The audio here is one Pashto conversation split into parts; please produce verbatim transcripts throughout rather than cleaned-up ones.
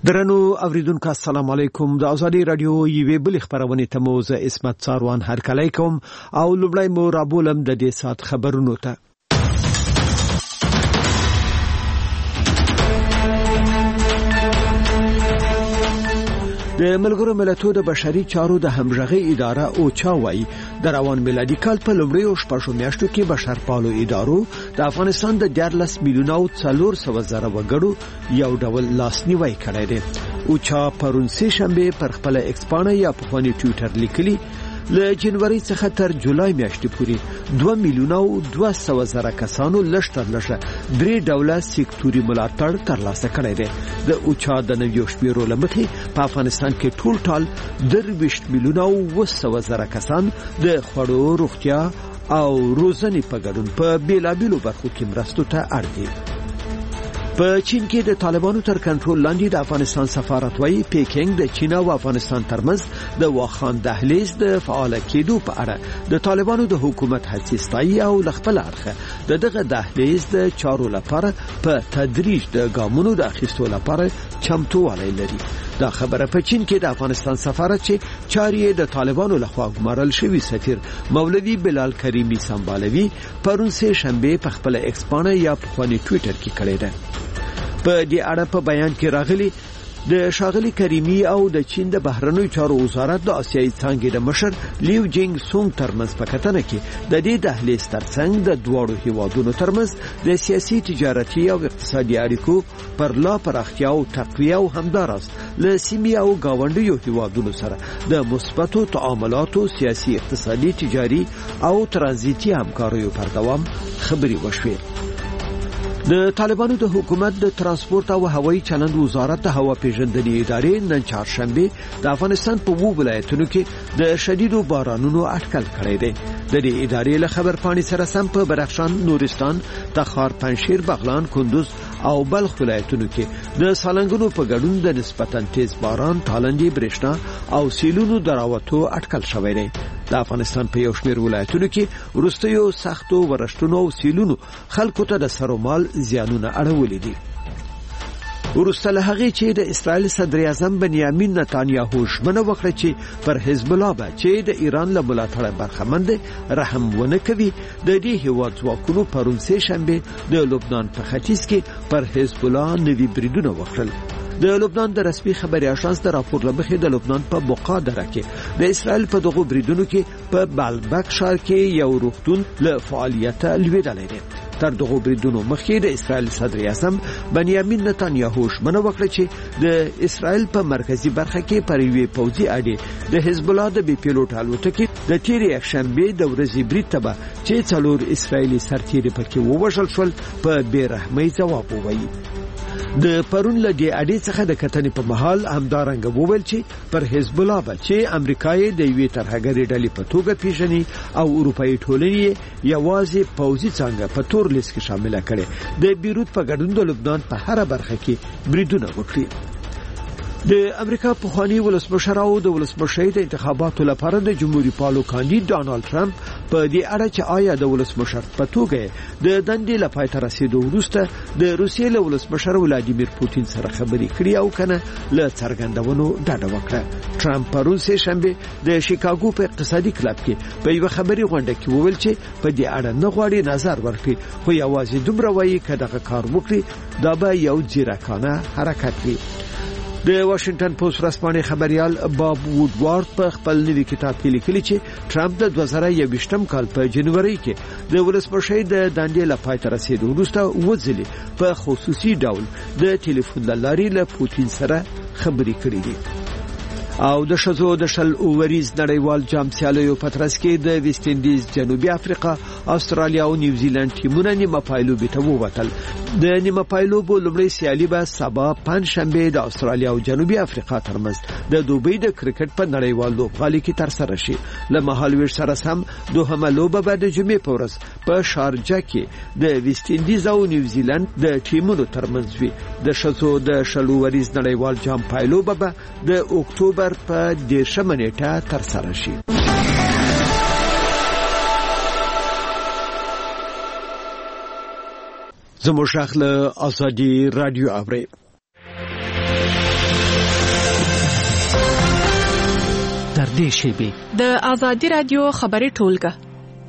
درنو اوریدونکو السلام علیکم. د ازادي رادیو یوې بل خبرونه ته مو زه اسمت څاروان هرکلی کوم او لومړی مو رابولم د دې سات خبرونو ته. د ملګرو ملتونو د بشري چارو د همغږي اداره او چاوي د روان میلادي کال په لومړیو شپږو میاشتو کې بشرپالو ادارو د افغانستان د دیارلس میلیونو څلور سوه زره وګړو یو ډول لاسنیوي کړی دی. او چا پرون سه شنبه پر خپل ایکسپانه یا په خواني ټوئیټر لیکلي له جنوري څخه تر جولای میاشتې پورې دوه میلیونو دوه سوه زره کسانو لشتر لشه درې ډوله سکتوري ملاتړ ترلاسه کړی دی. د اوچا د نویو شمیرو لمخې په افغانستان کې ټول ټال درویشت میلیونو اوه سوه زره کسان د خوړو، روغتیا او روزنې په ګډون په بیلابیلو برخو کې مرستو ته اړ دي. په چین کې د طالبانو تر کنټرول لاندې د افغانستان سفارت وايي پیکینګ د چین او افغانستان ترمنځ د واخان دهلیز د فعال کېدو په اړه د طالبانو د حکومت هڅې ستایي او خپل اړخه د دغه دهلیز د چارو لپاره په تدریج د ګامونو د اخیستو لپاره چمتووالی لري. دا خبره په چین کې د افغانستان سفارت چې چاري د طالبانو لخوا ګمارل شوی سفیر مولوی بلال کریمی سمبالوي پرون سه شنبه په خپل ایکسپانه یا په خواني ټوئیټر کې کړی دی. په دې اړه په بیان کې راغلي د شاغلي کریمی او د چین د بهرنیو چارو وزارت د آسیایي څانګې د مشر لیو جینګ سونګ ترمنځ په کتنه کې د دې دهلیز ترڅنګ د دواړو هیوادونو ترمنځ د سیاسي، تجارتي او اقتصادي اړیکو پر لا پراختیا او تقویه او همداراز له سیمې او گاونډیو هیوادونو سره د مثبتو تعاملاتو، سیاسي، اقتصادي، تجاري او ترانزیتي همکاریو پر دوام خبري وشوې. د طالبانو د حکومت د ترانسپورت او هوایي چلند وزارت د هوا پیژندنې ادارې نن چهارشنبه د افغانستان په وو ولایتونو کې د شدیدو بارانونو اټکل کړی دی. د دې ادارې له خبر پاڼې سره سم په بدخشان، نورستان، تخار، پنجشیر، بغلان، کندوز او بلخ ولایتونو کې د سالنګونو په ګډون د نسبتاً تیز باران، تالندې، برېښنا او سیلونو دراوتو اټکل شوی دی. د افغانستان په یو شمېر ولایتونو کې وروستیو سختو ورښتونو او سیلونو خلکو ته د سرومال زیانونه اړولې دي. وروسته له هغې چې د اسرائیل صدر اعظم بنیامین نتانیاهو ژمنه وکړه چې پر حزب الله به چې د ایران له ملاتړه برخمن دی رحم ونه کوي، د دې هیواد ځواکونو پرون سه شنبه د لبنان په ختیځ کې پر حزب الله نوي بریدونه وکړل. د لبنان د رسمي خبري اژانس د راپور لمخې د لبنان په بقا دره کې د اسرائیل په دغو بریدونو کې په بالبک ښار کې یو روغتون له فعالیت لویدلی دی. تر دغو بریدونو مخکې د اسرائیل صدر اعظم بنیامین نتانیاهو ژمنه وکړه چې د اسرائیل په مرکزی برخه کې پر یوې پوځي اډې د حزب الله د بي پیلوټ الوتکې د تیرې یکشنبه د ورځې برید ته به چې څلور اسرائیلي سرتیري پکې ووژل شول په بې رحمۍ ځواب ووایي. د پرون له دې اډې څخه د کتنې په محل همدارنګه وویل چې پر حزب الله به چې امریکای د یوې ترهګرې ډلې په توګه پیژني او اروپایي ټولنې یوازې پوځي څانګه په تور لیست کې شامله کړي د بیروت په ګډون د لبنان په هر برخه کې بریدونه وکړي. د امریکا پخوانی ولسمشر او د ولسمشۍ د انتخاباتو لپاره د جمهوریت پالو کاندید ډانلډ ټرمپ په دې اړه چې آیا د ولسمشر په توګه د دندې لپاره تر رسیدو وروسته د روسیې له ولسمشر ولادیمیر پوتین سره خبرې کړې او کنه له څرګندونو ډډه وکړه. ټرمپ پرون سه شنبه د شیکاګو په اقتصادي کلب کې په یو خبري غونډه کې وویل چې په دې اړه نه غواړي نظر ورکړي، خو یوازې دومره وایي چې دغه کار وکړي دا به یو ځیرکانه حرکت وي. د واشنگټن پوسټ ورځپاڼې خبريال باب وودوارد په خپل نوي کتاب کې لیکلي چې ټرمپ د دوه زره یوویشتم کال په جنوري کې د ولسمشۍ د دندې لپاره تر رسیدو وروسته وځلې په خصوصي ډول د ټلیفون لارې له پوتین سره خبرې کړې دي. او د شزو د شل اووریز نړیوال جام سیالیو په ترڅ کې د ویسټ انډیز، جنوبي افریقا، استرالیا او نیوزیلند ټیمونه نیمه پایلوبې ته ووتل. د نیمه پایلوبو لومړی سیالي به سبا پنځشنبه د استرالیا او جنوبي افریقا ترمنځ د دوبۍ د کرکټ په نړیوال لوبغالي کې ترسره شي. له مهالویش سره سم دوهمه لوبه به د جمعې په ورځ په شارجه کې د ویسټ انډیز او نیوزیلند د ټیمونو ترمنځ وي. د شزو د شل اووریز نړیوال جام پایلوبه به د اکتوبر په دیرشمه نیټه ترسره شي. زموږ شاخله ازادي رادیو اوري. نږدې شیبې. د آزادي رادیو خبري ټولګه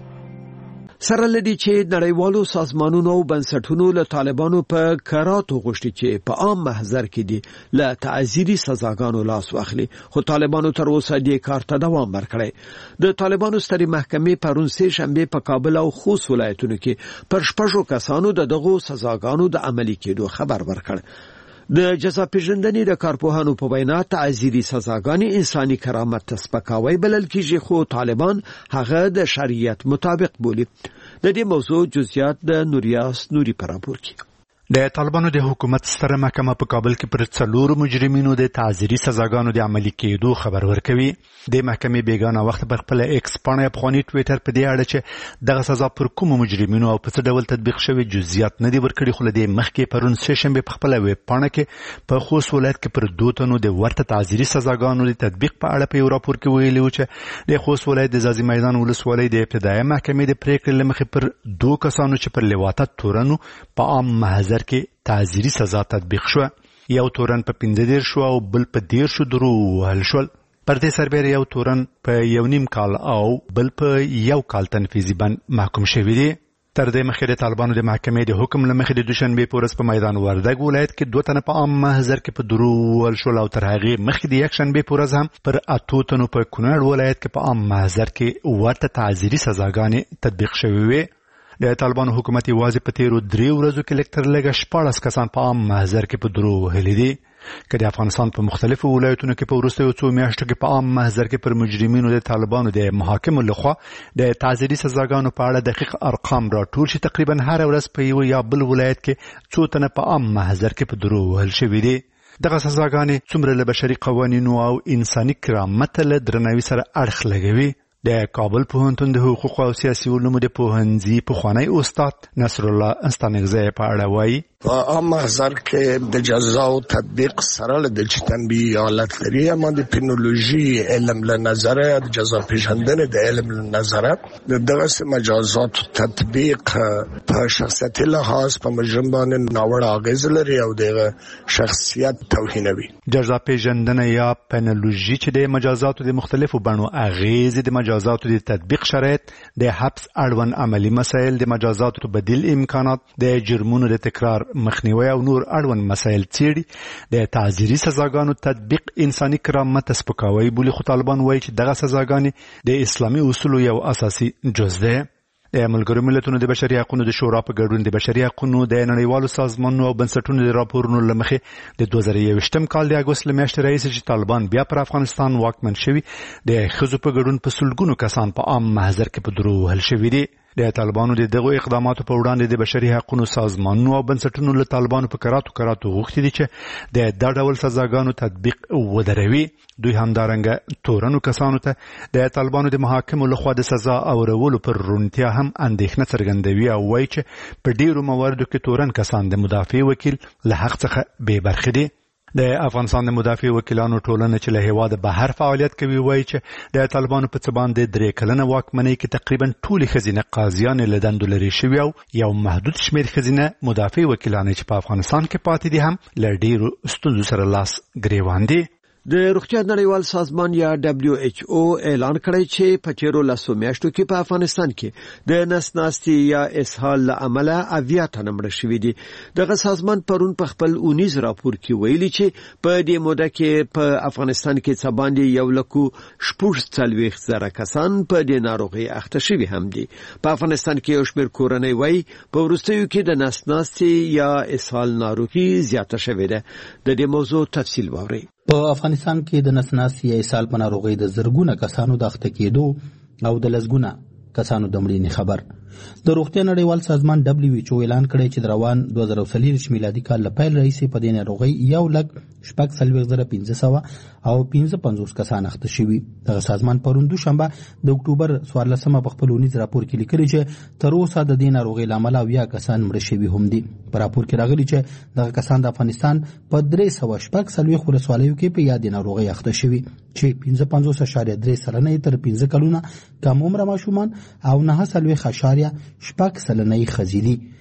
سره لدی چې نړیوالو سازمانونو او بنسټونو له طالبانو په کراتو غوښتي چې په عام محضر کې دي له تعزیري سزاګانو لاس واخلي، خو طالبانو تر اوسه دې کار ته دوام ورکړی. د طالبانو سترې محکمې پرون سه شنبه په کابل او خوست ولایتونو کې پر شپږو کسانو د دغو سزاګانو د عملي کېدو خبر ورکړ. د جزا پیژندنې د کارپوهانو په وینا تعزیري سزاګانې انساني کرامت ته سپکاوی بلل کېږي، خو طالبان هغه د شریعت مطابق بولي. د دې موضوع جزئیات د نوریاس نوري پر راپور کې. د طالبانو د حکومت ستره محکمه په کابل کې پر څلور مجرمینو د تعزیري سزاګانو د عملي کېدو خبر ورکوي. د محکمې بیگانه وخت پر خپل ایکس پاڼه افغاني ټوئیټر په دې اړه چې دغه سزا پر کوم مجرمینو او په څه ډول تطبیق شوی جزئیات نه دي ورکړي، خو د مخکې پرون سه شنبه په خپل ویب پاڼه کې په خوست ولایت کې پر دوه تنو د ورته تعزیري سزاګانو د تطبیق په اړه په یو راپور کې ویلي و چې د خوست ولایت د ځاځي میدان ولسوالۍ د ابتدایي محکمې د پریکړې لمخې پر دوه کسانو چې پر لواطت تورنو په عام محضر کې تعزیري سزا تطبیق شو. یو تورن په پنځه دېرش شو او بل په دېرش درو وهل شول. پر دې سربېره یو تورن په یو نیم کال او بل په یو کال تنفیذي بند محکوم شوی دی. تر دې مخکې د طالبانو د محکمې د حکم لمخې د دوشنبه په ورځ په میدان وردګ ولایت کې دوه تنه په عام محضر کې په درو وهل شول او تر هغې مخکې د یکشنبه په ورځ هم پر اتو تنو په کونړ ولایت کې په عام محضر کې ورته تعزیري سزاګانې تطبیق شوې وې. د طالبانو حکومت یوازې په تیرو درې ورځو کې لږ تر لږه شپاړس کسان په عام محضر کې په درو وهلي دي. که د افغانستان په مختلفو ولایتونو کې په وروستیو څو میاشتو کې په عام محضر کې پر مجرمینو د طالبانو د محاکمو لخوا د تعزیري سزاګانو په اړه دقیق ارقام راټول شي، تقریبا هر ورځ په یو یا بل ولایت کې څو تنه په عام محضر کې په درو وهل شوي دي. دغه سزاګانې څومره له بشري قوانینو او انساني کرامت له درناوي سره اړخ لګوي. د کابل پوهنتون د حقوق او سیاسي علومو د پوهنځي پخوانی استاد نصر الله استانګزی په اړه وایي. په عام محضر کې د جزا او تطبیق سره د تنبیه حالت لري، اما د پینولوژي علم له نظره د جزا پیژندنې د علم له نظره دغه مجازات تطبیق په شخصیتي لحاظ په مجرم باندې ناوړه اغیز لري او د شخصیت توهینوي. جزا پیژندنه یا پینولوژي چې د مجازاتو د مختلفو بڼو اغیز د مجازاتو د تطبیق شرایط، د حبس اړوند عملی مسایل، د مجازاتو بدیل امکانات، د جرمونو د تکرار مخنیوي او نور اړوند مسایل څیړي. د تعزیري سزاګانو تطبیق انساني کرامت سپکاوی بولي، خو طالبان وایي چې دغه سزاګانې د اسلامي اصولو یو اساسي جز ده. د ملګرو ملتونو د بشري حقوقو د شورا په ګډون د بشري حقوقو د نړیوالو سازمانونو او بنسټونو د راپورونو لمخې د دوه زره یوویشتم کال د اګوست له میاشتې راهیسې چې طالبان بیا پر افغانستان واکمن شوي، د ښځو په ګډون په سلګونو کسان په عام محضر کې په درو وهل شوي دي. د طالبانو د دغو اقداماتو په وړاندې د بشري حقوقو سازمانونو او بنسټونو له طالبانو په کراتو کراتو غوښتي دي چې د دا ډول سزاګانو تطبیق ودروي. دوی همدارنګه تورنو کسانو ته د طالبانو د محاکمو لخوا د سزا اورولو پر رونتیا هم اندېښنه څرګندوي او وایي چې په ډیرو مواردو کې تورن کسان د مدافع وکیل له حق څخه بې برخې دي. د افغانستان د مدافع وکیلانو ټولنه چې له هیواده بهر فعالیت کوي وایي چې د طالبانو په څه باندې درې کلنه واکمنۍ کې تقریبا ټولې ښځینه قاضیانې له دندو لرې شوي او یو محدود شمېر ښځینه مدافع وکیلانې چې په افغانستان کې پاتې دي هم له ډېرو ستونزو سره لاس ګریوان دي. د روغتیا نړیوال سازمان یا دبليو ایچ او اعلان کړی چې په تیرو لسو میاشتو کې په افغانستان کې د نس ناستي یا اسهال له امله اویا تنه مړه شوي دي. دغه سازمان پرون په خپل اونیز راپور کې ویلي چې په دې موده کې په افغانستان کې څه باندې یو لکو شپږ څلوېښت زره کسان په دې ناروغي اخته شوي هم دي. په افغانستان کې یو شمېر کورنۍ وایي په وروستیو کې د نس ناستي یا اسهال ناروغي زیاته شوې ده. د دې موضوع تفصیل واورئ. په افغانستان کې د نس ناستي یا اسهال په ناروغۍ د زرګونه کسانو د اخته کېدو او د لسګونه کسانو د مړینې خبر. د روغتیا نړیوال سازمان دبليو ایچ او اعلان کړی چې د روان دوه زره څلور میلادي کال له پیل راهیسې په دې ناروغۍ یو لک شپږ څلوېښت زره پنځه سوه او پنځه پنځوس کسان اخته شوي. دغه سازمان پرون دوشنبه د اکتوبر څوارلسمه په خپل اونیز راپور کې لیکلي چې تر اوسه د دې ناروغۍ له امله اویا کسان مړه شوي هم دي. په راپور کې راغلي چې دغه کسان د افغانستان په درې سوه شپږ څلوېښت ولسوالیو کې په یادې ناروغۍ اخته شوي چې پنځه پنځوس اشاریه درې سلنه تر پنځه کلونه کم عمره ماشومان او نهه څلوېښت اشاریه شپږ سلنه ښځې دي.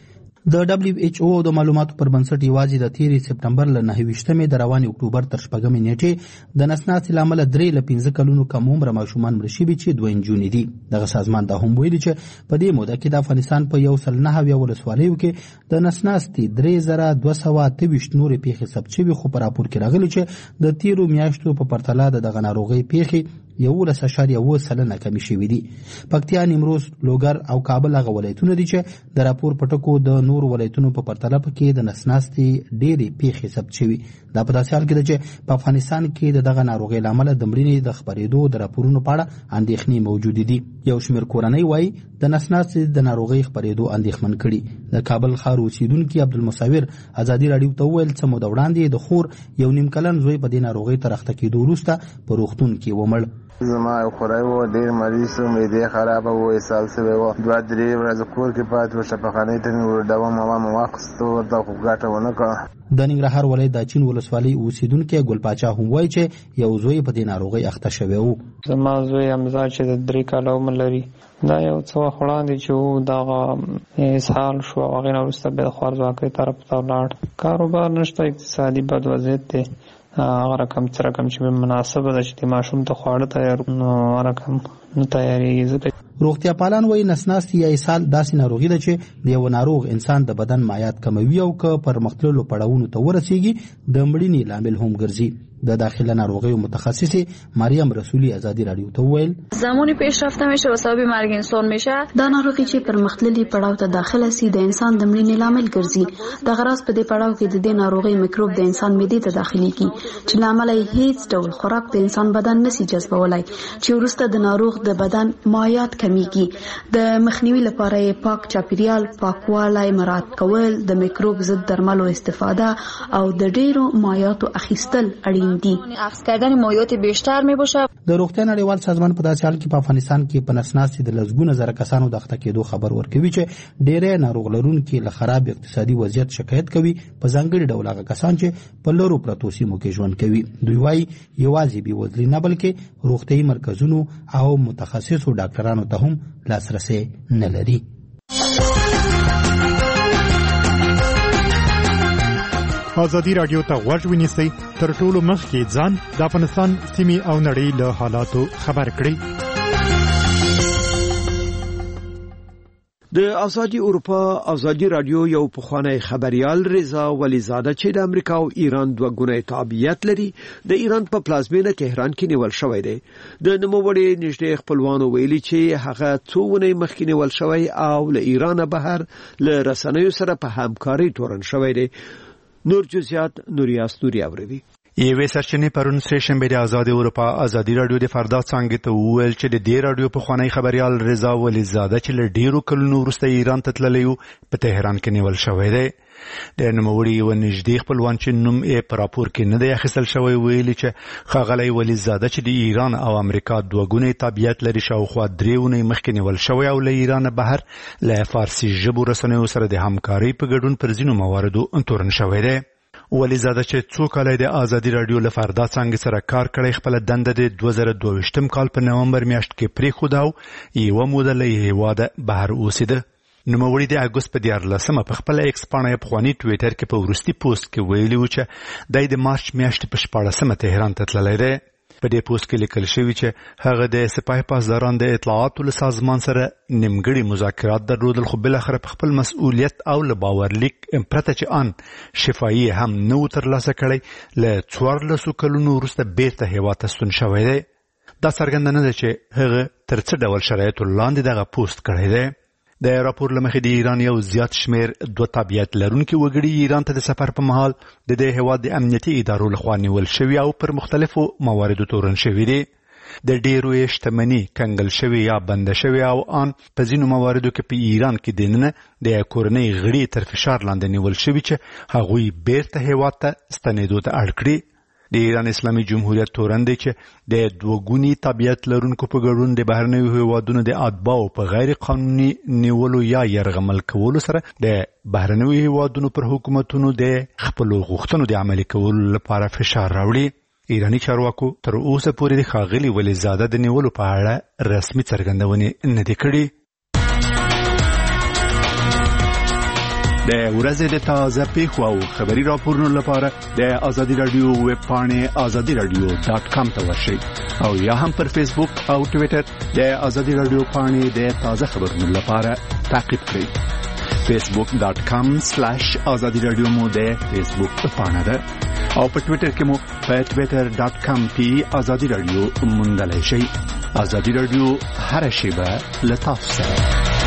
د دبليو ایچ او د معلوماتو پر بنسټ یوازې د تیرې سپټمبر له نهه ویشتمې د روانې اکتوبر تر شپږمې نیټې د نسناستې له امله درې له پنځه کلونو کم عمره ماشومان مړه شوي چې دوه نجونې دي. دغه سازمان دا هم ویلي چې په دې موده کې د افغانستان په یو سل نهه اویا ولسوالیو کې د نسناستې درې زره دوه سوه اته ویشت نورې پیښې ثبت شوي، خو په راپور کې راغلي چې د تیرو میاشتو په پرتله د دغه ناروغۍ پیښې یولس اعشاریه اووه سلنه کمې شوي دي. پکتیا، نیمروز، لوګر او کابل هغه ولایتونه دي چې د راپور په ټکو د نورو ولایتونو په پرتله پکې د نسناستې ډېرې پیښې ثبت شوي. دا په داسې حال کې ده چې په افغانستان کې د دغه ناروغۍ له امله د مړینې د خپرېدو د راپورونو په اړه اندېښنې موجودې دي. یو شمېر کورنۍ وایي د نسناستې د ناروغۍ خپرېدو اندېښمن کړي. د کابل ښار اوسیدونکي عبدالمصور ازادي راډیو ته وویل څه موده وړاندې د خور یو نیم کلن زوی په دې ناروغۍ تر اخته کېدو وروسته په روغتون کې ومړ. زما یو خوری و، ډېر مریض و، معدې خرابه و، اسهال سوی و. دوه درې ورځې کور کې پاتې و، شفاخانې ته مې ورډوه موا مې واخیسته، ورته خو ګټه ونه کړه. د ننګرهار ولایت د اچین ولسوالۍ اوسیدونکی ګل پاچا هم وایي چې یو زوی په دې ناروغۍ اخته شوی و. زما زوی حمزه چې د درې کاله عمر لري، دا یو څه وخت وړاندې چې و دغه اسهال شو، هغې نه وروسته بیا د خوارځواکۍ طرف ته ولاړ. کاروبار نشته، اقتصادي بد وضعیت دی. هغه رقم څه رقم چې مناسبه ده چې د ماشوم ته خواړه تیار نو هغه رقم نه تیارېږي. روغتیا پالان وایي نسناستې یا اسهال داسې ناروغي ده چې د یو ناروغ انسان د بدن مایعات کموي او که پرمختللو پړاوونو ته ورسیږي د مړینې لامل هم ګرځي. د داخله ناروغیو متخصص مریم رسولی ازادی رادیو ته ویل زمانی پیشرفته میشه و سبب مرگ انسان میشه. دا ناروغي چې پرمختللي پړاو ته داخله سي د انسان د مړینې لامل ګرځي. د غراس په دې پړاو کې د دې ناروغي میکروب د انسان معدې ته داخليږي چې لامل یې هیڅ ډول خوراک د انسان بدن نشي جذبولای، چې ورسته د ناروغ د بدن مایعات کمیږي. د مخنیوي لپاره یې پاک چاپیریال، پاکوالی مراعات کول، د میکروب ضد درملو استفاده او د ډیرو مایعاتو اخیستل اړین دي. اخذ کردن مایعات بیشتر می باشه. د روغتیا نړیوال سازمان په داسې حال کې په افغانستان کې په نسناستې د لسګونه زره کسانو د اخته کېدو خبر ورکوي چې ډېری ناروغ لرونکي له خراب اقتصادي وضعیت شکایت کوي، په ځانګړي ډول هغه کسان چې په لرو پرتو سیمو کې ژوند کوي. دوی وایي یوازې بېوزلي نه بلکې روغتیایي مرکزونو او متخصصو ډاکټرانو ته هم لاسرسی نه لري. ازادي رادیو ته غوږ ونیسئ، تر ټولو مخکې ځان د افغانستان سیمې او نړۍ له حالاتو خبر کړئ. د ازادي اروپا ازادي رادیو یو پخوانی خبريال رضا ولیزاده چې د امریکا او ایران دوه ګونی تابعیت لري، د ایران په پلازمینه تهران کې نیول شوی دی. د نوموړي نږدې خپلوانو ویلي چې هغه څو ونې مخکې نیول شوی او له ایران بهر له رسنیو سره په همکاري تورن شوی دی. نور جزئیات نوریاس نوری اوریدي. یوې سرچینې پرون سه شنبه د ازادي اروپا ازادي رادیو د فردا څنګه ته وویل چې د دې رادیو په خوانی خبريال رضا ولیزاده چې له ډیرو کلونو وروسته ایران ته تللی و په تهران کې نیول شوی دی. د نوموړي و نږدې خپلوان چې نوم یې په راپور کې نه دی اخیستل شوی ویلي چې ښاغلی ولیزاده چې د ایران او امریکا دوه ګونی تابعیت لري شاوخوا درې اونۍ مخکې نیول شوی او له ایران بهر له فارسي ژبو رسنیو سره د همکارۍ په ګډون پر ځینو مواردو تورن شوی دی. ولیزاده چې څو کاله د ازادي رادیو له فردا څنګه سره کار کړی خپل دنده د دوه زره دوه ویشتم کال په نومبر میاشت کې پریښوده او یوه موده له هېواده بهر اوسېده. نوموړي د اګوست په دیارلسمه په خپل ایکس پاڼه پخواني ټویټر کې په وروستي پوسټ کې ویلي و چې دی د مارچ میاشتې په شپاړسمه تهران ته تللی دی. په دې پوسټ کې لیکل شوي چې هغه د سپاه پاسداران د اطلاعاتو له سازمان سره نیمګړي مذاکرات درلودل، خو بالاخره په خپل مسؤلیت او له باورلیک پرته چې ان شفایي هم نه و ترلاسه کړی له څوارلسو کلونو وروسته بیرته هېواد ته ستون شوی دی. دا څرګنده نه ده چې هغه تر څه ډول شرایطو لاندې دغه پوسټ کړی دی. د راپور له مخې د ایران یو زیات شمیر دوه تابعیت لرونکي وګړي ایران ته د سفر په مهال د دې هېواد د امنیتي ادارو لخوا نیول شوي او پر مختلفو مواردو تورن شوي دي. د ډیرو یې شتمني کنګل شوي یا بنده شوي او ان په ځینو مواردو کې په ایران کې دننه د کورنۍ غړي تر فشار لاندې نیول شوي چې هغوی بیرته هېواد ته ستنېدو ته اړ کړي. د ایران اسلامي جمهوریت تورن دی چې د دوه ګوني تابعیت لرونکو په ګډون د بهرنیو هیوادونو د اتباعو په غیر قانوني نیولو یا یرغمل کولو سره د بهرنیو هیوادونو پر حکومتونو د خپلو غوښتنو د عملي کولو لپاره فشار راوړي. ایرانی چارواکو تر اوسه پورې د ښاغلي ولیزاده د نیولو په اړه رسمي څرګندونې نه دي کړې. د ورځې د تازه پیښو او خبري راپورونو لپاره د آزادي رادیو ویب پاڼه آزادي رادیو ډاټ کام ته ورشئ او یا هم پر فیسبوک او ټوئیټر د آزادي رادیو پاڼه د تازه خبرونو لپاره تعقیب کړئ. فیسبوک ډاټ کام سلیش آزادي رادیو مو د فیسبوک پاڼه ده او په ټوئیټر کې مو په ټوئیټر ډاټ کام پی آزادي رادیو موندلای شئ. آزادي رادیو هر شیبه لطف سره.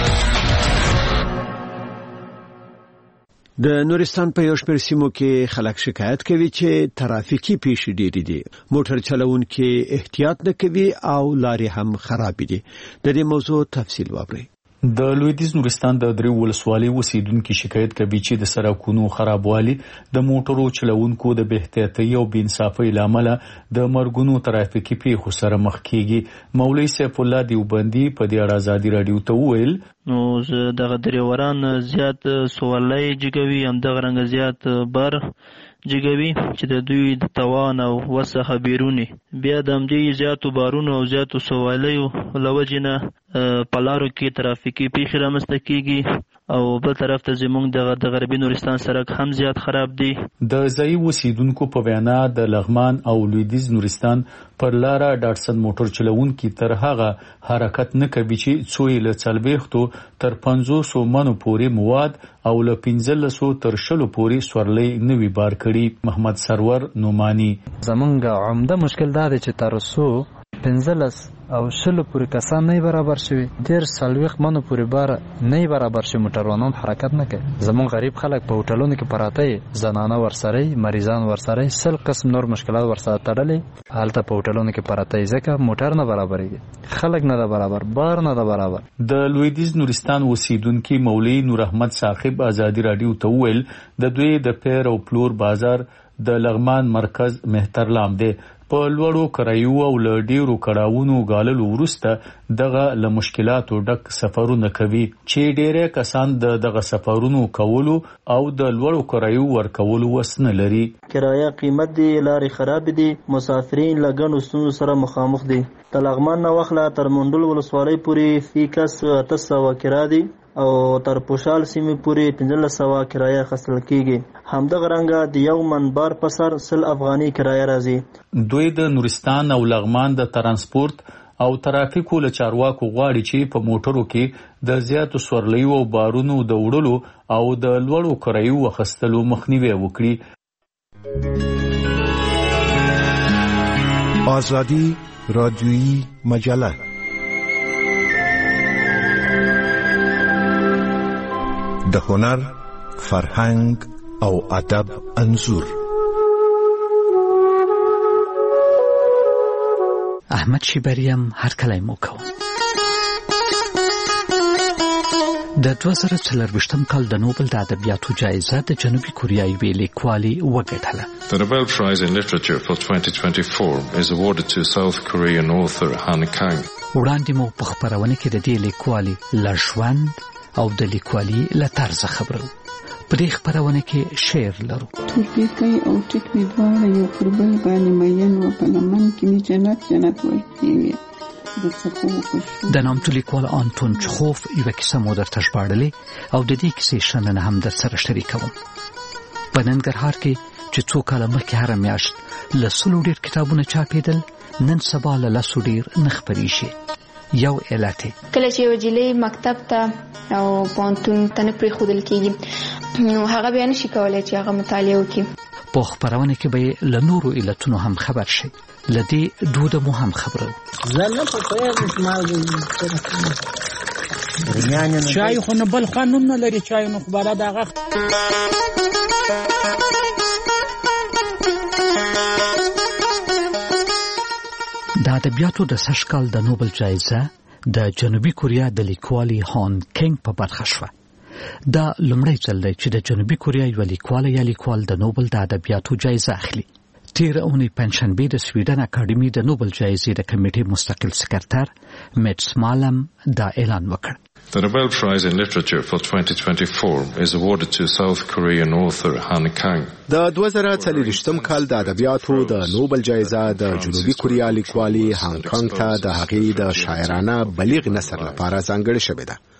د نورستان په یو شمېر سیمو کې خلک شکایت کوي چې ترافیکي پیښې ډېرې دي. موټر چلوونکي احتیاط نه کوي او لارې هم خراب دي. د دې موضوع تفصیل واورئ. د لویدیځ نورستان د درې ولسوالۍ اوسیدونکو شکایت کوي چې د سړکونو خرابوالي د موټرو چلوونکو د بې احتیاطۍ او بې انصافۍ له امله د مرګونو ترافیکي پیښو سره مخ کیږي. مولوي سیف الله دیوبندي په دې اړه آزادي رادیو ته وویل نو دغه دریوران زیات سوالای جګوي هم دغه رنګ زیات بر جګوي چې د دوی د توان او وسه بیرونی بیا د همدې زیاتو بارونو او زیاتو سوالیو لوجنه په لارو کې ترافیکي پیښې رامنځته کیږي او بل طرف ته زموږ د غربي نورستان سړک هم زیات خراب دی. د ځای اوسیدونکو په وینا د لغمان او لویدیځ نورستان پر لاره ډاټسن موټر چلوونکي تر هغه حرکت نه کوي چې څو له څلوېښتو تر پنځوس منو پورې مواد او له پنځلسو تر شلو پورې سورلۍ نوي بار کړي. محمد سرور نومانی زمونږ عمده مشکل دا دی چې تر څو پنځلس او شلو پورې کسان نه برابر شوي ډېر څلوېښت منو پورې بار نه برابر شي موټروانان حرکت نه کوي. زمونږ غریب خلک په هوټلونو کې پراته زنانه ورسره مریضان ورسره سل قسم نور مشکلات ورسره تړلې هلته په هوټلونو کې پراته ځکه موټر نه برابرېږي خلک نه ده برابر بار نه ده برابر. د لویدیځ نورستان اوسیدونکي مولوي نور احمد صاحب آزادي رادیو ته وویل د دوی د پیر او پلور بازار د لغمان مرکز مهترلام دی. په لوړو کرایو او له ډیرو کړاوونو غاللو وروسته دغه له مشکلاتو ډک سفرونه کوي چې ډیره کسان د دغه سفرونو کولو او د لوړو کرایو ورکولو وس نه لري. کرایه قیمت دی، لارې خراب دي، مسافرین له ګڼو ستونزو سره مخامخ دي. د لغمان نه واخله تر منډول ولسوالۍ پورې فی کس اته سوه کرا دي او تر پوشال سیمې پورې پنځلس سوه کرایه اخیستل کیږي. همدغه رنګه د یو من بار په سر سل افغاني کرایه راځي. دوی د نورستان او لغمان د ترانسپورت او ترافیکو له چارواکو غواړي چې په موټرو کې د زیاتو سورلیو او بارونو د وړلو او د لوړو کرایو اخیستلو مخنیوي وکړي. آزادی رادیویی مجله د هنر، فرهنګ او ادب انځور. احمد شیبریم هر کله مو کوم. د دوه زره څلرویشتم کال د نوبل د ادبیاتو جایزه د جنوبي کوریا یوې لیکوالې وګټله. The Nobel Prize in Literature for twenty twenty-four is awarded to South Korean author Han Kang. وړاندې مو په خبرونه کې د دې لیکوالې له ژوند او د لیکوالي له طرز خبرو. په دې خبرونه کې شعر لرو. تورپیکی او ټیک مې دواړه یو پر بل باندې مین و په لمن کې مې جنت جنت ورکې وې. د نامتو لیکوال آنتون چخوف یوه کیسه مو درته ژباړلې او د دې کیسې شننه هم در سره شریکوم. په ننګرهار کې چې څو کاله مخکې هره میاشت له سلو ډېر کتابونه چاپېدل نن سبا له لسو ډېر نه خپرېږي. یو علت کله چې یو جلۍ مکتب ته او پوهنتون ته نه پرېښودل کېږي نو هغه بیا نشي کولی چې هغه مطالعه وکړي. په خپرونه کې به له نورو علتونو هم خبر شي. له دې دوده مو هم خبرو. زه نه پوهېږم چې ما چای خو نه بل قانون نه لري چای نو خبره دغه د ادبیاتو د سږ کال د نوبل جایزه د جنوبي کوریا د لیکوالې هان کینګ په برخه شوه. دا لومړی ځل دی چې د جنوبي کوریا یو لیکوال یا لیکوال د نوبل د ادبیاتو جایزه اخلي. تیر اونۍ پنجشنبه د سویډن اکاډمي د نوبل جایزې د کمیټې مستقل سکرتر میټس مالم دا اعلان وکړ. The Nobel Prize in Literature for twenty twenty-four is awarded to South Korean author Han Kang. د دوه زره څلوېښتم کال د ادبیاتو د نوبل جایزه د جنوبي کوریا لیکوالې هان کانګ ته د هغې د شاعرانه بلیغ نثر لپاره ځانګړې شوې ده.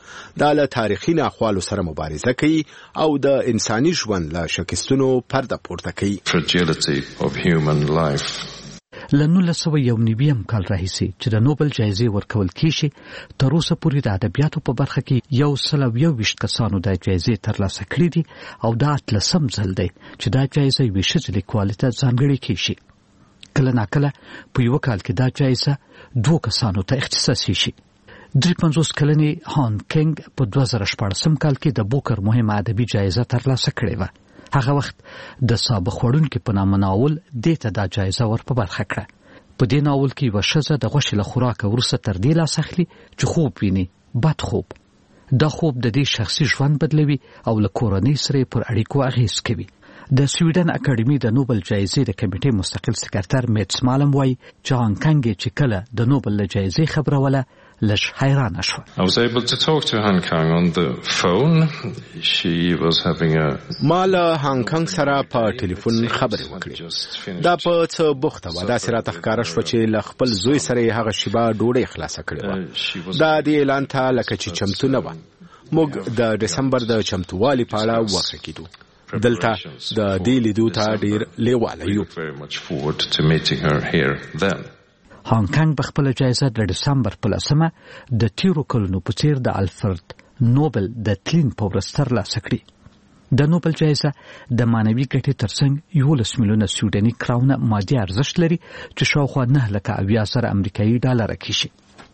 دا له تاریخي ناخوالو سره مبارزه کوي او د انساني ژوند له شکستونو پرده پورته کوي. Fragility of human life. له نولس سوه یو نوي کال راهیسې چې د نوبل جایزې ورکول کیږي، تر اوسه پورې د ادبیاتو په برخه کې یو سل او یو ویشت کسانو د جایزې ترلاسه کړې دي او دا اتلسم ځل دی چې دا جایزه یوې ښځې لیکوالې ته ځانګړې کیږي. کله ناکله په یوه کال کې دا جایزه دوو کسانو ته اختصاصي شي. درې پنځوس کلنې هان کینګ په دوه زره شپاړسم کال کې د بوکر مهمه ادبي جایزه ترلاسه کړې وه. هغه وخت د سابق وړونکي په نامه ناول دې ته دا جایزه ور په برخه کړه. په دې ناول کې یوه ښځه د غوښې له خوراکه وروسته تر دې لاس اخلي چې خوب ویني، بد خوب. دا خوب د دې شخصي ژوند بدلوي او له کورنۍ سره پر اړیکو اغېز کوي. د سویډن اکاډمي د نوبل جایزې د کمیټې مستقل سکرټر میټس مالم وایي چې هانګ کانګ چې کله د نوبل له جایزې خبروله لږ حیرانه شوه. I was able to talk to Hong Kong on the phone. She was having a ما له هانګ کانګ سره په ټلیفون خبرې وکړې. دا په څه بوخته وه. داسې راته ښکاره شوه چې له خپل زوی سره یې هغه شیبه ډوډۍ خلاصه کړې وه. دا دې اعلان ته لکه چې چمتو نه وه. موږ د ډسمبر د چمتووالي په اړه وغږېدو. دلته د دې لیدو ته ډېر لیواله یو. هانګ کانګ په خپله جایزه د ډسمبر په لسمه د تیرو کلونو په څېر د الفرد نوبل د تلین په ورځ ترلاسه کړي. د نوبل جایزه د معنوي ګټې ترڅنګ یولس میلیونه سویډني کراونه مادي ارزښت لري چې شاوخوا نه لکه اویا زره امریکایي ډالره کیږي.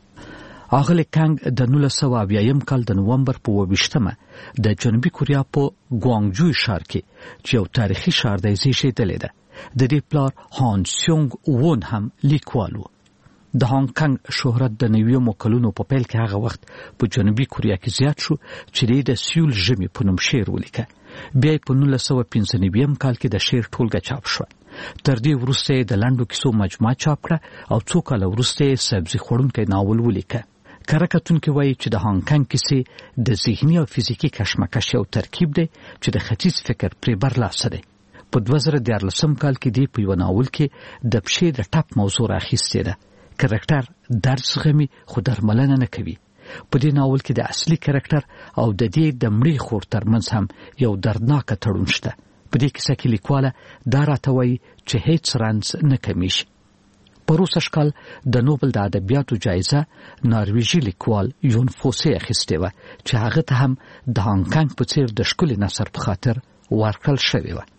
اغلی کانګ د نولس سوه اویایم کال د نومبر په اووه ویشتمه د جنوبي کوریا په ګوانګجوی ښار کې چې یو تاریخي ښار دی زیږېدلی ده. د دې پلار هان سیونګ وون هم لیکوال و. د هانګ کانګ شهرت د نویمو کلونو په پیل کې هغه وخت په جنوبي کوریا کې زیات شو چې دی د سیول ژمي په نوم شعر ولیکه. بیا په نولس سوه پنځه نوي کال کې د شعر ټولګه چاپ شوه. تر دې وروسته د لنډو کیسو مجموعه چاپ کړه او څو کاله وروسته سبزي خوړونکی ناول ولیکه. کره کتونکي وایي چې د هانګ کانګ کیسې د ذهني او فزیکي کشمکش یو ترکیب دی چې د ختیځ فکر پرې برلاسه دی. په دوه زره دیارلسم کال کې دی په یوه ناول کې د پښې د ټپ موضوع راخیستې ده. کرکټر درد زغمي خو درملنه نه کوي. په دې ناول کې د اصلي کرکټر او د دې د مړي خور ترمنځ هم یو دردناکه تړون شته. په دې کیسه کې لیکواله دا راته وایي چې هیڅ رنځ نه کمیږي. په روسش کال د نوبل د ادبیاتو جایزه نارویژي لیکوال یون فوسې اخیستې وه چې هغه ته هم د هانګ کانګ په څېر د ښکلي نثر په خاطر ورکړل شوې وه.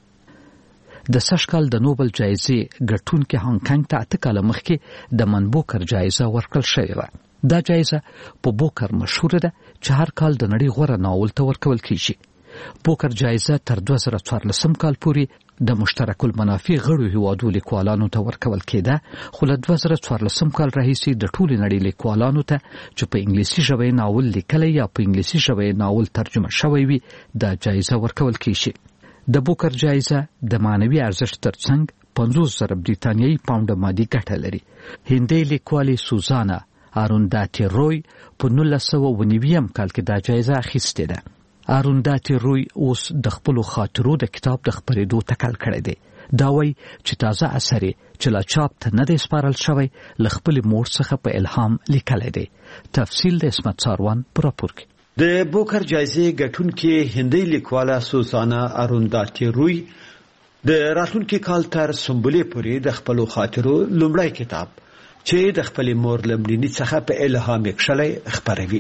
د سږ کال د نوبل جایزې ګټونکي هانګ کانګ ته اته کاله مخکې د من بوکر جایزه ورکړل شوې وه. دا جایزه په بوکر مشهوره ده چې هر کال د نړۍ غوره ناول ته ورکول کیږي. بوکر جایزه تر دوه زره څوارلسم کال پورې د مشترک المنافع غړو هیوادو لیکوالانو ته ورکول کېده، خو له دوه زره څوارلسم کال راهیسې د ټولې نړۍ لیکوالانو ته چې په انګلیسي ژبه ناول لیکلی یا په انګلیسي ژبه ناول ترجمه شوی وي دا جایزه ورکول کیږي. د بوکر جایزه د معنوي ارزښت ترڅنګ پنځوس زره بریتانیایي پاونډه مادي ګټه لري. هندۍ لیکوالې سوزانا آرونداتي روی په نولس سوه اوه نوي کال کې دا جایزه اخیستې ده. آرونداتي روی اوس د خپلو خاطرو د کتاب د خپرېدو تکل کړی دی. دا وایي چې تازه اثر یې چې لا چاپ ته نه دی سپارل شوی له خپلې مور څخه په الهام لیکلی دی. تفصیل د اسمت ساروان په راپور کې. د بوکر جایزې ګټونکې هندۍ لیکواله سوزانا آرونداتي روی د راتلونکي کال تر سنبلې پورې د خپلو خاطرو لومړی کتاب چې د خپلې مور له مړینې څخه په الهام یې کښلی خپروي.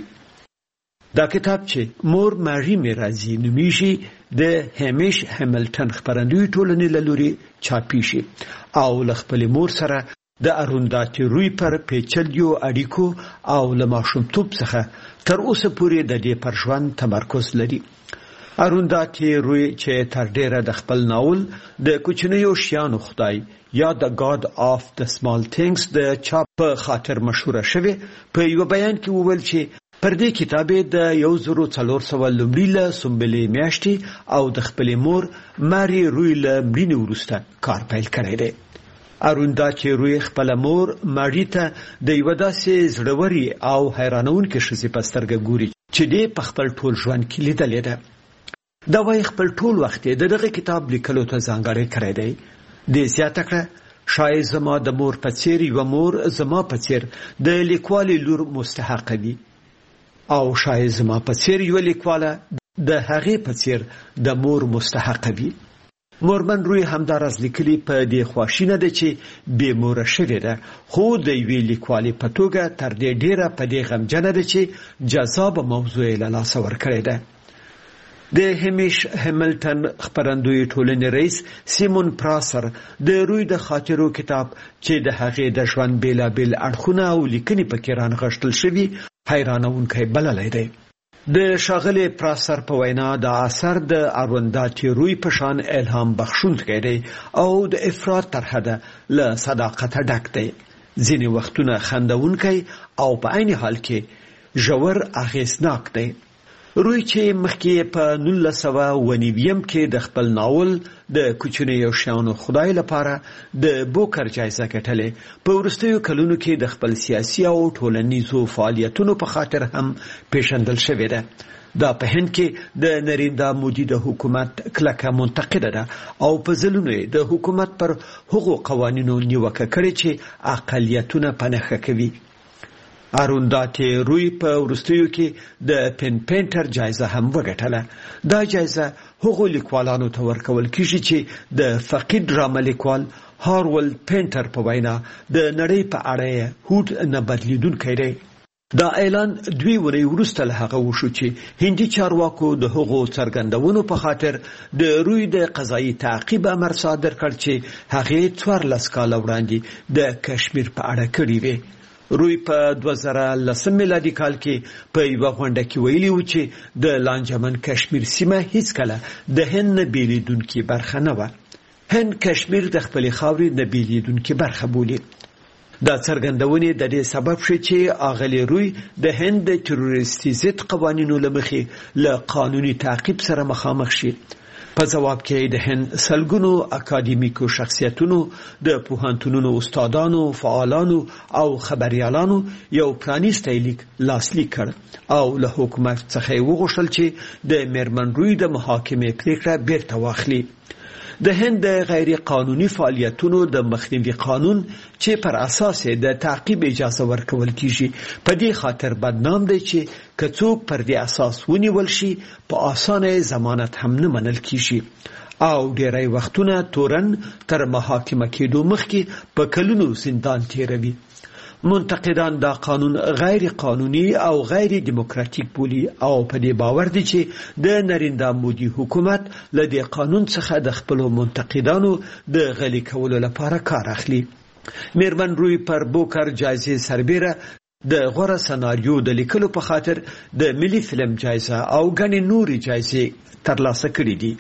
دا کتاب چې مور ماري میرازي نومیږي د همیش همیلټن خپرندوی ټولنې له لوري چاپیږي او له خپلې مور سره د آرونداتي روی پر پیچلیو اړیکو او له ماشومتوب څخه تر اوسه پورې د دې پر ژوند تمرکز لري. آرونداتي روی چې تر ډیره د خپل ناول د کوچنیو شیانو خدای یا د God of the Small Things د چاپ په خاطر مشهوره شوه. په یو بیان کې وویل چې پر دې کتاب د یو زرو څلور سوه لومړي له سنبلې میاشتې او د خپلې مور ماري روی له مړینې وروسته کار پیل کړی دی. آرونداتي روی خپل مور ماري ته د یو داسې زړوري او حیرانونکې ښځې په سترګه ګوري چې دې په خپل ټول ژوند کې لیدلې ده. دا وايي خپل ټول وخت د دغه کتاب لیکلو ته ځانګړی کړی دی. د زیاته کړه شاید زما د مور په څیر یو مور زما په څیر د لیکوالې لور مستحق دي. او شاید زما په څیر یو لیکواله د هغې په څیر د مور مستحق وي. مورمن روی همداراز لیکلي په دې خواشینه ده چې بې موره شوې ده، خو د یوې لیکوالې په توګه تر دې ډیره په دې غمجنه ده چې جذابه موضوع یې له لاسه ورکړې ده. د همیش همیلټن خپرندوی ټولنې رئیس سیمون پراسر د روی د خاطرو کتاب چې د هغې د ژوند بیلابیل اړخونه او لیکنې پکې رانغښتل شوي حیرانونکی بللی دی. د ښاغلي پراسر په وینا د اثر د ارونداتي روی په شان الهام بخښونکی دی او د افراط تر حده له صداقته ډک دی، ځینې وختونه خندونکی او په عین حال کې ژور اغېزناک دی. روی چې مخکې په نولس سوه اوه نوي کې د خپل ناول د کوچنیو شیانو خدای لپاره د بوکر جایزه ګټلې، په وروستیو کلونو کې د خپل سیاسي او ټولنیزو فعالیتونو په خاطر هم پیژندل شوې ده. دا په هند کې د نریندرا مودي د حکومت کلکه منتقده ده او په ځلونو د حکومت پر هغو قوانینو نیوکه کړې چې اقلیتونه په نښه کوي. ارونداتي روی په وروستیو کې د پن پینټر جایزه هم وګټله. دا جایزه هغو لیکوالانو ته ورکول کیږي چې د فقید ډرامه لیکوال هارولد پینټر په وینا د نړۍ په اړه هوډ نه بدلیدونکی دی. دا اعلان دوی ورځې وروسته له هغه وشو چې هندي چارواکو د هغو څرګندونو په خاطر د روی د قضایي تعقیب امر صادر کړ چې هغې څوارلس کاله وړاندې د کشمیر په اړه کړی وي. روی په دوه زره لسم میلادي کال کې په یوه غونډه کې ویلي و چې د لانجمن کشمیر سیمه هیڅکله د هند نه بیلیدونکې برخه نه وه. هند کشمیر د خپلې خاورې نه بیلیدونکې برخه بولي. دا څرګندونې د دې سبب شي چې اغلی روی د هند د تروریستي ضد قوانینو له مخې له قانوني تعقیب سره مخامخ شي. په جواب کې د هند سلګونو اکاډمیکو شخصیتونو، د پوهنتونونو استادانو، فعالانو او خبريالانو یو پرانیستی لیک لاسلیک کړ او له حکومت څخه وغوښتل چې د میرمن روی د محاکمې پریکړه بیرته واخلي. د هند د غیر قانوني فعالیتونو د مخنیوي قانون چې پر اساس د تعقیب اجازه ورکول کیږي په دې خاطر بدنام دی چې که څوک پر دې اساس ونیول شي په اسانه ضمانت هم نه منل کیږي او ډیری وختونه تورن تر محاکمه کېدو مخکې په کلونو زندان تیروي. منتقدان دا قانون غیر قانوني او غیر دموکراتیک بولي او په دې باور دي چې د نریندرا مودي حکومت له دې قانون څخه د خپل منتقدانو د غلي کولو لپاره کار اخلي. میرمن روی پر بوکر جایزه سربیره د غوره سناریو د لیکلو په خاطر د ملي فلم جایزه او غني نوري جایزه ترلاسه کړې دي.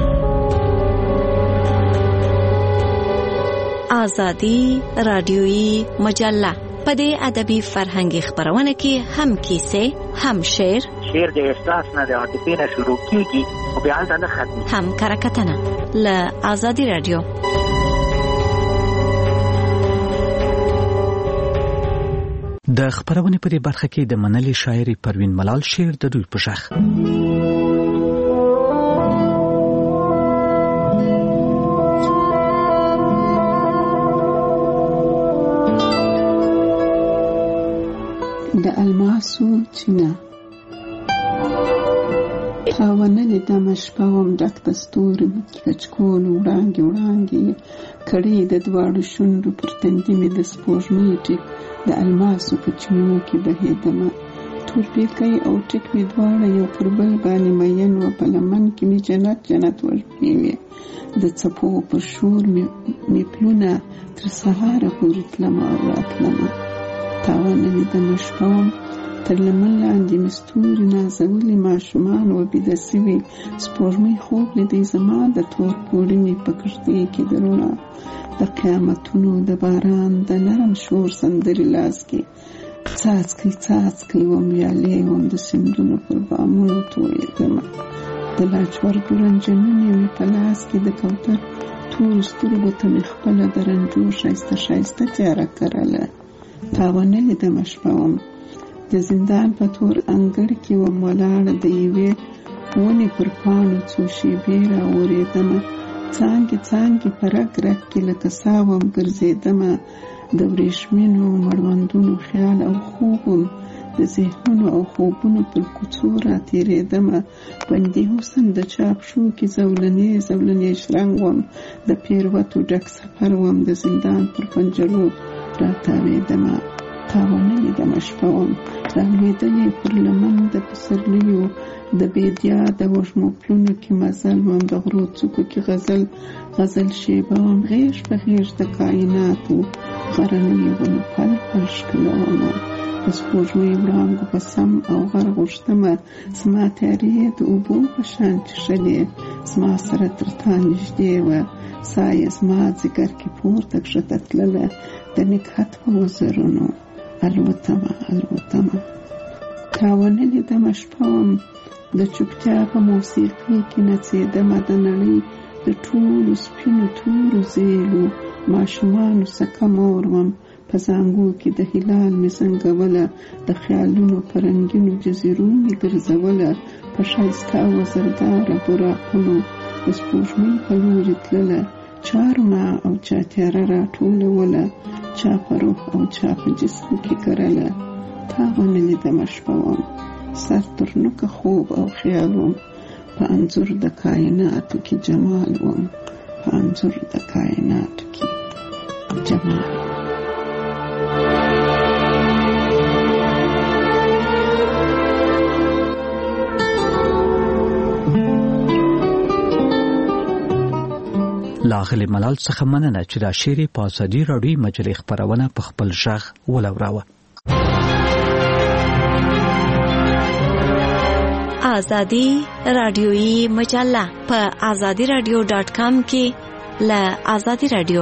آزادی رادیویی مجله په دې ادبي فرهنګي خبرونه کې هم کیسې، هم شعر، شعر د احساس نه د عاطفې نه شروع کیږي او بیا هلته نه ختمي، هم کرکټنه له آزادی رادیو. د خبرونه په دې برخه کې د منلي شاعري پروین ملال شعر د دوی په شخ د الماسو چینه خاونلې د مشپاوم ډک د ستوري کچکول وړانګې وړانګې کړي د دواړو شونډو پر تندي مې د سپوږمۍ ټیک د الماسو په چینو کې بهېدمه تورپیکی او ټیک مې دواړه یو پر بل باندې مین و په لمن کې مې جنت جنت وژبې وې د څپو پر شور مې پلونه تر سهاره پورې تلمه او راتلمه تاوانلې د مشپاوم تر لمن لاندې مې ستوري نازولي ماشومان و بیده سوي سپوږمۍ خوب لیدی زما د تور پوړنې په کښتۍ کې د رڼا د قیامتونو د باران د نرم شور سندرې لاس کې څاڅکي څاڅکي وم ویالې وم د سیندونو پر بامونو تویېدمه د لاجوردو رنجنونې مې په لاس کې د کوتر تورو سترګو ته مې خپله د رنجو ښایسته ښایسته تیاره کرله تاوانلې د مشپاوم د زندان په تور انګړ کې وم ولاړه د یوې ونې پر پاڼو څو شېبې راورېدمه څانګې څانګې په رګ رګ کې لکه سا وم ګرځېدمه د وریښمینو مړوندونو خیال او خوب وم د ذهنونو او خوبونو پر کوڅو راتېرېدمه. بندي حسن د چاپ شو کې زولنې زولنې شرنګ وم، د پیروتو ډک سفر وم، د زندان پر پنجرو راتاوېدمه. تاونه لیدمه شپه وم رالوېدلې پر لمن د پسرلیو، د بیدیا د وږمو پلونو کې مزل وم، د غرو څوکو کې غزل غزل شیبه وم. غیږ په غیږ د کائناتو غرنیو ونو پل پل ښکلومه. د سپوږمۍ وړانګو په سم او غر غوښتمه، زما تیارې د اوبو په شان چښلې، زما سره تر تا نږدې وه ساه یې زما ځیګر کې پورته کښته تلله. د نګهت په وزرونو الوتمه الوتمه. تاونه لیدمه شپه وم د چوپتیا په موسیقۍ کې نڅېدمه. د نړۍ د ټولو سپینو تورو زیلو ماشومانو سکه مور وم، په زانګو کې د هلال مې زنګوله، د خیالونو په رنګینو جزیرو مې ګرځوله. په ښایسته وزرداره براقونو د سپوږمۍ په لورې تلله، چا رڼا او چا تیاره راټولوله، چا په روح او چا په جسم کې کرله. تا ونه لیدمه شپه وم سر تر نوکه خوب او خیال وم، په انځور د کائناتو کې جمال وم، په انځور د کائناتو کې جمال وم. لاغلی ملال څخه مننه چې دا شعر په ازادي راډیو مجلې خبرونه په خپل ژغ ولوراوه. ازادي راډیوي مجله په ازادي راډیو ډاټ کام کې ل ازادي راډیو.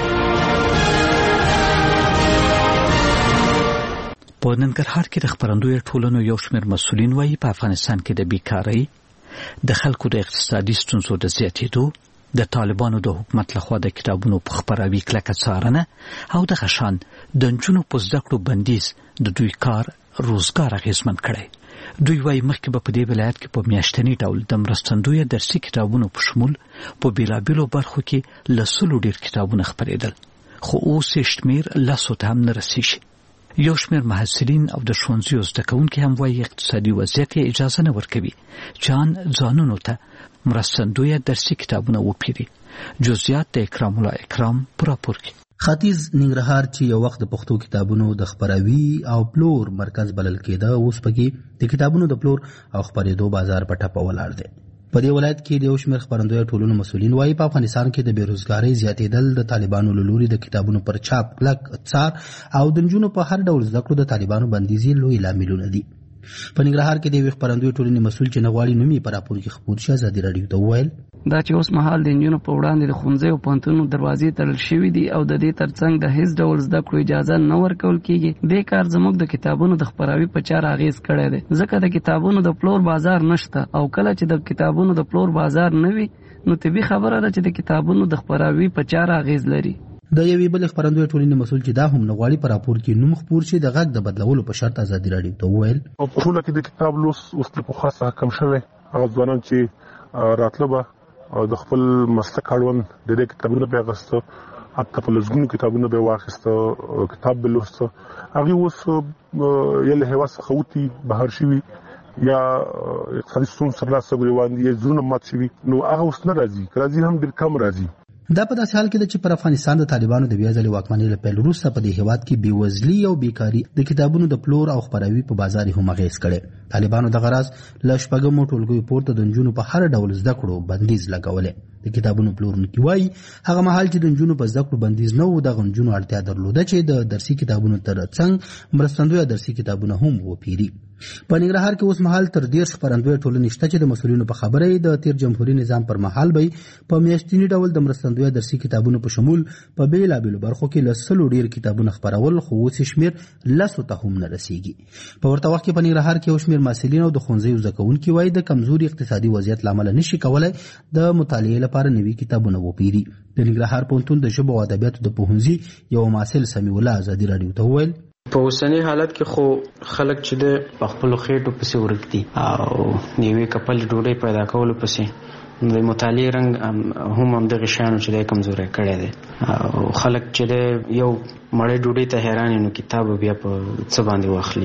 په ننګرهار کې د خبرندوی ټولنو یو شمېر مسؤلین وایي په افغانستان کې د بیکارۍ، د خلکو د اقتصادي ستونزو د زیاتېدو، د طالبانو د حکومت لخوا د کتابونو په خپراوي کلکه څارنه او د غشان د نجونو په زده کړو بندیز د دوی کار روزګار اغېزمن کړی. دوی وایي مخکې به په دې ولایت کې په میاشتني ډول د مرستندویه درسي کتابونو په شمول په بېلابېلو برخو کې له سلو ډېر کتابونه خپرېدل، خو اوس یې شمېر لسو ته هم نه رسېږي. یو شمېر محصلین او د ښوونځیو زده کوونکي هم وایي اقتصادي وضعیت یې اجازه نه ورکوي چې ان ځانونو ته مرستندویه درسي کتابونه وپیري. جزئیات د اکرام الله اکرام پر راپور کې. ختیځ ننګرهار چې یو وخت د پښتو کتابونو د خپراوي او پلور مرکز بلل کېده، اوس پکې د کتابونو د پلور او خپرېدو بازار په ټپه ولاړ دی. په دې ولایت کې د یو شمېر خپرندوی ټولنو مسؤلین وایي په افغانستان کې د بیروزګارۍ زیاتېدل د طالبانو له لوري د کتابونو پر چاپ کلک څار او د نجونو په هر ډول زده کړو د طالبانو بندیز لوی لاملونه دي. په ننګرهار کې د یو خپرندوی ټولنې مسؤل چې نغواړي نومي په راپور کې خبر شي ازادي راډیو ته وویل دا چې اوس مهال د نجونو په وړاندې د ښوونځیو او پوهنتونونو دروازې تړل شوې دي او د دې ترڅنګ د هیڅ ډول زده کړو اجازه نه ورکول کیږي. دې کار زموږ د کتابونو د خپراوي په چاره اغیز کړی دی، ځکه د کتابونو د پلور بازار نشته او کله چې د کتابونو د پلور بازار نه وي نو طبیعي خبره ده چې د کتابونو د خپراوي په چاره اغیز لري. د یوې بل خبرندوی ټولنې مسؤل چې دا هم نغواړي په راپور کې نوم خپور شي د غږ د بدلولو په شرط ازادي راډیو ته وویل په ټوله کې د کتاب لوس اوس په خاصه کم شوی. هغه ځوانان چې راتله به د خپل مسلک اړوند د دې کتابونو په اغسته حتی په لږونو کتابونو به واخیسته کتاب به لوسته، هغه اوس یله هوا څخه وتی بهر شوی یا اقتصادي ستونزې سره لاس روان دي، زړونه مات شوي، نو هغه اوس نه راځي، راځي هم ډېر کم راځي. دا په داسې حال کې ده چې پر افغانستان د طالبانو د بیا ځلې واکمنۍ له پیل وروسته په دې هېواد کې بېوزلي او بیکاري د کتابونو د پلور او خپراوي په بازار هم اغېز کړی. طالبانو دغه راز له شپږمو ټولګیو پورته د نجونو په هر ډول زده کړو بندیز لګولی. د کتابونو پلورونکي وایي هغه مهال چې د نجونو په زده کړو بندیز نه و، دغه نجونو اړتیا درلوده چې د درسي کتابونو ترڅنګ مرستندویه درسي کتابونه هم وپیري. په ننګرهار کې اوس مهال تر دېرش خپرندوی ټولنې شته چې د مسؤلینو په خبره د تیر جمهوریت نظام پر مهال به په میاشتني ډول د مرستندویه درسي کتابونو په شمول په بېلابېلو برخو کې له سلو ډېر کتابونه خپرول، خو اوس شمېر لسو ته هم نه رسېږي. په ورته وخت کې په ننګرهار کې یو شمېر محصلین او د ښوونځیو زده کوونکي وایي د کمزوري اقتصادي وضعیت له امله نشي کولی د مطالعې لپاره نوي کتابونه وپیري. د ننګرهار پوهنتون د ژبو او ادبیاتو د پوهنځي یو محصل سمیع الله ازادي راډیو ته وویل په اوسنی حالت کې خو خلک چې د خپلو خېټو پسې ورک دي او نیوې کپل ډوډۍ پیدا کولو پسې د مطالعې رنګ هم همدغه شیانو چې د کمزوری کړی دی او خلک چې د یو مړۍ ډوډۍ ته حیران نو کتاب بیا په څه باندې واخلي. په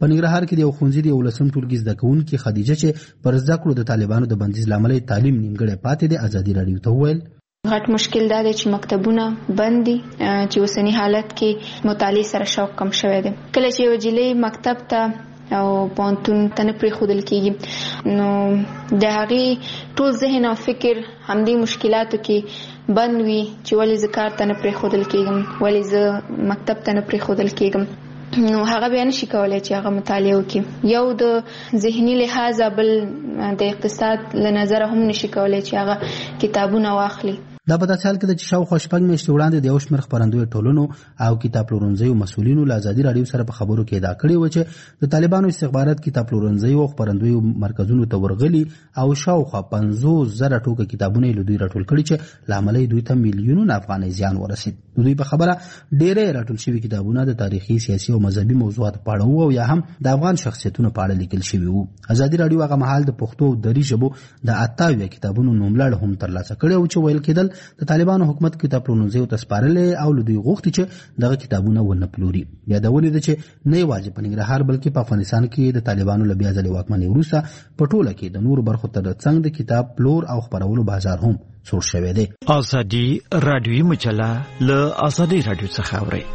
په ننګرهار کې د یو ښوونځي د یولسم ټولګي زده کوونکې خدیجه چې پر زده کړو د طالبانو د بندیز له امله تعلیم نیمګړی پاتې دی ازادي راډیو ته وویل غټ مشکل دا دی چې مکتبونه بند دي چې اوسنی حالت کې مطالعې سره شوق کم شوی دی. کله چې یو جلۍ مکتب ته او پوهنتون ته نه پرېښودل کېږي نو د هغې ټول ذهن او فکر همدې مشکلاتو کې بند وي چې ولې زه کار ته نه پرېښودل کېږم، ولې زه مکتب ته نه پرېښودل کېږم. نو هغه بیا نشي کولی چې هغه مطالعه وکړي. یو د ذهني لحاظه، بل د اقتصاد له نظره هم نشي کولی چې هغه کتابونه واخلي. دا په داسې حال کې ده چې شاوخوا شپږ میاشتې وړاندې د یو شمېر خپرندویو ټولنو او کتاب پلورنځیو مسؤلینو له ازادي راډیو سره په خبرو کې ادعا کړې وه چې د طالبانو استخبارات کتاب پلورنځیو او خپرندویو مرکزونو ته ورغلي او شاوخوا پنځوس زره ټوکه کتابونه یې له دوی راټول کړي چې له امله یې دوی ته میلیونونه افغانۍ زیان ورسېد. د دوی په خبره ډېری راټول شوي کتابونه د تاریخي، سیاسي او مذهبي موضوعاتو په اړه وو او یا هم د افغان شخصیتونو په اړه لیکل شوي وو. ازادي راډیو هغه مهال د پښتو او دري ژبو د اتاویا کتابونو نوملړ هم ترلاسه کړی و چې ویل کېدل د طالبانو حکومت کتاب پلورنځیو ته سپارلې او له دوی غوښتي چې دغه کتابونه ونه پلوري. یادونه ده چې نه یوازې په ننګرهار بلکې په افغانستان کې د طالبانو له بیا ځلې واکمنۍ وروسته په ټوله کې د نورو برخو ته د څنګ د کتاب پلور او خپرولو بازار هم سور شوی دی. ازادي رادیوي مجله له ازادي رادیو څخه اوري.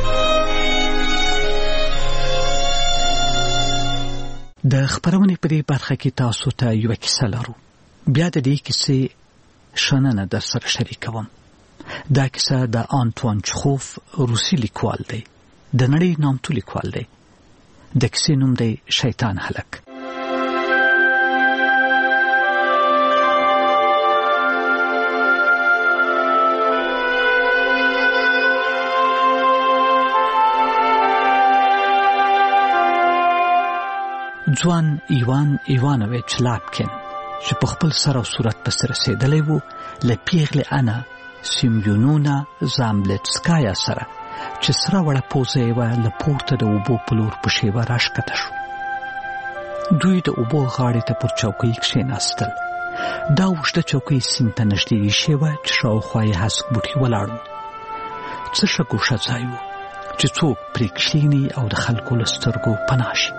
د خبرونې په دې برخه کې تاسو ته یو کیسه لرو. بیا د دې کیسې شننه در سره شریکوم. دا کیسه د آنتوان چخوف روسي لیکوال دی. د نړۍ نامتو لیکوال دی. د کیسې نوم دی شیطان هلک. ځوان ایوان ایوانویچ لاپکین چې په خپل سر او صورت پسې رسېدلی وو له پیغلې انا سیمیونونا زامبلټسکایا سره چې سره وړه پوزه یې وه له پورته د اوبو په لور په شیبه راښکته شو. دوی د اوبو غاړې ته پر چوکۍ کښېناستل. دا اوږده چوکۍ سیند ته نږدې ایښې وه چې شاوخوا یې هسک بوټي ولاړ وو. څه ښه ګوښه ځای وو چې څوک پرې کښېني او د خلکو له سترګو پناه شي.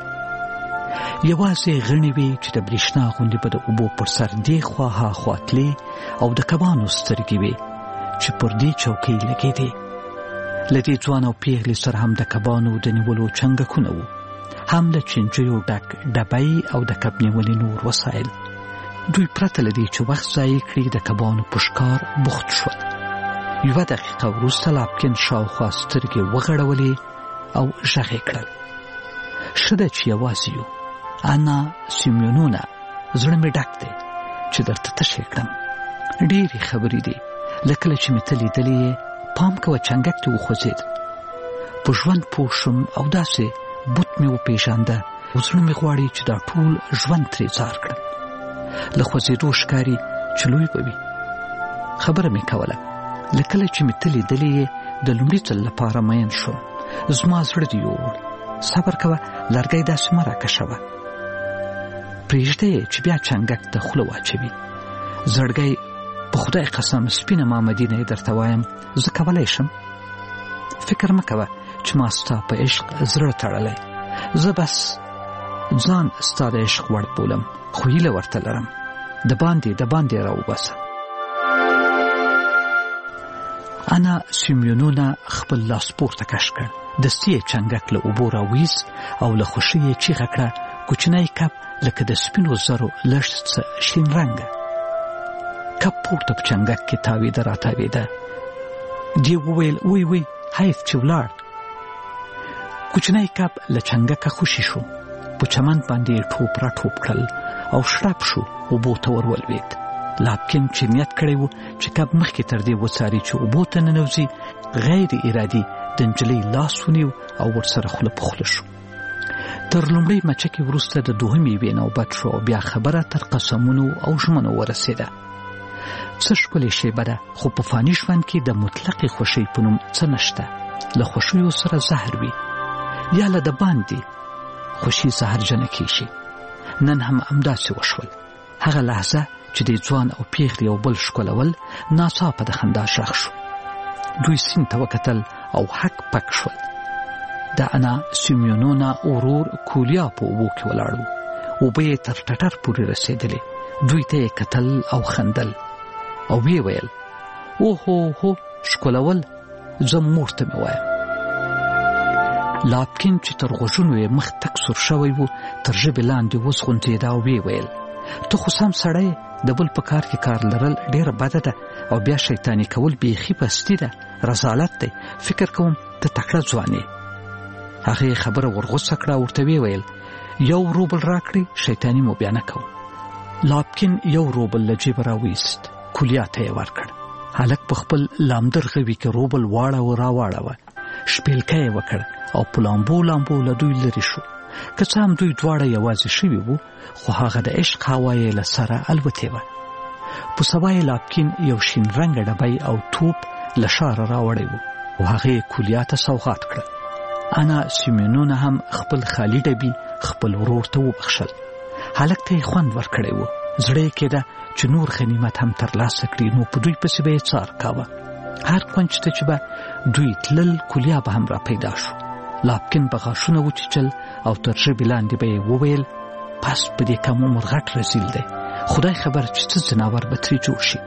یوازې غڼې وې چې د برېښنا غوندې به د اوبو پر سر دې خوا ها خوا تلې او د کبانو سترګې وې چې پر دې چوکۍ لګېدې. له دې ځوان او پیغلې سره هم د کبانو د نیولو چنګکونه وو، هم له چینجیو ډک ډبۍ او د کب نیولې نور وسایل. دوی پرته له دې چې وخت ضایع کړي د کبانو په ښکار بوخت شول. یوه دقیقه وروسته لاپکین شاوخوا سترګې وغړولې او غږ یې کړل: ښه ده چې یوازې یو انا سیمیونونا، زړه مې ډک دی چې درته تشې کړم. ډېرې خبرې دي، له کله چې مې ته لیدلې یې پام کوه چنګک دې وخوځېد. په ژوند پوه شوم او داسې بوت مې وپېژانده او زړه مې غواړي چې دا ټول ژوند ترې ځار کړم. له خوځېدو ښکاري چې لوی به وي. خبره مې کوله. له کله چې مې ته لیدلې یې د لومړي ځل لپاره مین شوم. زما زړه دې یووړ. صبر کوه، لرګی داسې مه راکشوه. پرېږده یې چې بیا چنګک ته خوله واچوي. زړګی په خدای قسم سپینه مامدینه یې درته وایم، زه کولی شم. فکر مه کوه چې ما ستا په عشق زړه تړلی. زه بس ځان ستا د عشق وړ بولم، خو هیله ورته لرم. د باندې د باندې راوباسه. انا سیمیونونا خپل لاس پورته کش کړ. دستي یې چنګک له اوبو راویست او له خوښۍ یې چیغه کړه: کوچنی کب لکه د سپینو زرو لږ څه شین رنګه. کب پورته په چنګک کې تاویده راتاویده. دې وویل: وی وی حیف چې ولاړ. کوچنی کب له چنګکه خوشي شو. په چمن باندې یې ټوپ را ټوپ کړل او شړپ شو، اوبو ته ور ولوېد. لاپکین چې نیت کړی و چې کب مخکې تر دې وڅاري چې اوبو ته ننوځي، غیر ارادي د نجلۍ لاس ونیو او ورسره خوله په خوله شو. تر لومړۍ مچکې وروسته د دوهمې یوې نوبت شو او بیا خبره تر قسمونو او ژمنو ورسېده. څه ښکلې شیبه ده، خو په فاني ژوند کې د مطلقې خوښۍ په نوم څه نشته. له خوښیو سره زهر وي، یا له د باندې خوښي زهرجنه کېږي. نن هم همداسې وشول. هغه لحظه چې د ځوان او پیغلې یو بل ښکلول، ناڅاپه د خندا غږ شو. دوی سیند ته وکتل او حک پک شول. د انا سیمیونونا ورور کولیا په اوبو کې ولاړ و. اوبه یې تر ټټر پورې رسېدلې. دوی ته یې کتل او خندل او ویې ویل او هو هو ښکلول، زه مور ته مې وایم. لابکین چې تر غوږونو یې مخ تک سور شوی و تر ژبې لاندې وزغونډېده او ویې ویل ته خو سم سړی، د بل په کار کې کار لرل ډېره بده ده او بیا شیطاني کول بیخي پستي ده، رذالت دی. فکر کوم ته تکړه ځوان یې. هغې خبره ورغوڅه کړه، ورته ویې ویل یو روبل راکړي، شیطاني مو بیا نه کوم. لابکین یو روبل له جیبه راویست، کولیا ته یې ورکړ. هلک په خپل لامدر غوي کې روبل واړه را واړه شپېلکه یې وکړ او په لامبو لامبو له دوی لرې شو. که څه هم دوی دواړه یوازې شوي وو، خو هغه د عشق هوا یې له سره الوتې وه. په سبا یې لابکین یو شین رنګه ډبی او توپ له ښاره راوړی و او هغه یې کولیا ته سوغات کړه. انا سیمیونونا هم خپل خالي ډبي خپل ورور ته وبخښل. هلک ته یې خوند ورکړی و. زړه یې کېده چې نور غنیمت هم ترلاسه کړي، نو په دوی پسې به یې څار کاوه. هر کونج ته چې به دوی تلل، کولیا به هم را پیدا شو. لابکین به غاښونه وچیچل او تر ژبې لاندې به یې وویل پس په دې کم عمر غټ رزیل دی، خدای خبر چې څه ځناور به ترې جوړ شي.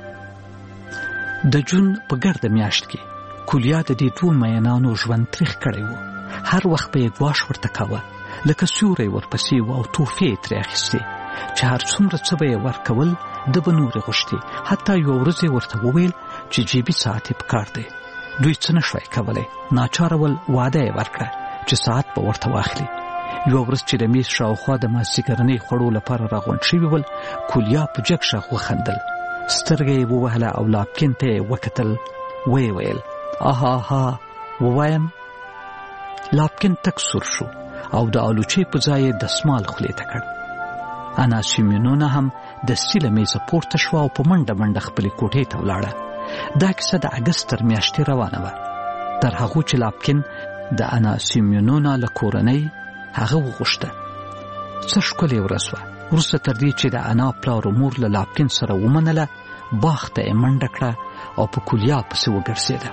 د جون په ګرده میاشت کې کولیا د دې دوو مینانو ژوند تریخ کړی و. هر وخت به یې ګواښ ورته کاوه، لکه سیوری ورپسې و او توفې یې ترې اخیستې چې هر څومره څه به یې ورکول ده به نورې غوښتې. حتی یوه ورځ یې ورته وویل چې جیبي ساعت یې پکار دی. دوی څه نه شوی کولی، ناچاره ول واده یې ورکړه چې ساعت به ورته واخلي. یوه ورځ چې د میز شاوخوا د مازدیګرنۍ خوړو لپاره راغونډ شوي ول، کولیا په جګ غږ وخندل، سترګه یې ووهله او لابکین ته یې وکتل. ویې ویل آها ها ووایم. لابکین تک سور شو او د آلوچې په ځای یې دسمال خولې ته کړ. انا سیمیونونا هم دستي له میزه پورته شوه او په منډه منډه خپلې کوټې ته ولاړه. دا کیسه د اګست تر میاشتې روانه وه، تر هغو چې لابکین د انا سیمیونونا له کورنۍ هغه وغوښته. څه ښکلې ورځ وه. وروسته تر دې چې د انا پلار او مور له لابکین سره ومنله، باغ ته یې منډه کړه او په کولیا پسې وګرځېده.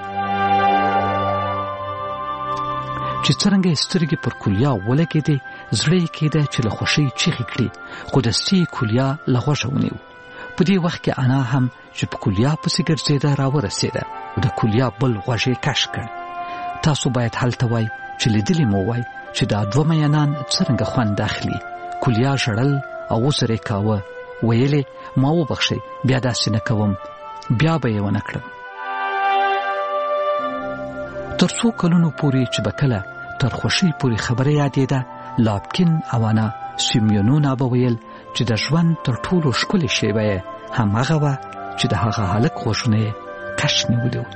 چې څرنګه یې سترګې پر کولیا ولګېدې، زړه یې کېده چې له خوښۍ چیغې کړي، خو دستي یې کولیا له غوږه ونیو. په دې وخت کې انا هم چې په کولیا پسې ګرځېده راورسېده او د کولیا بل غوږ یې کش کړ. تاسو باید هلته وای چې لیدلي مو وای چې دا دوه مینان څرنګه خوند اخلي. کولیا ژړل او عذر یې کاوه، ویلې ما وبخښئ، بیا داسې نه کوم، بیا به یې ونه کړم. تر څو کلونو پورې چې به کله تر خوښۍ پورې خبره یادېده، لابکین او انا سیمیونونا به ویل چې د ژوند تر ټولو ښکلې شیبه یې همهغه وه چې د هغه هلک غوږونه یې کش نیولي وو.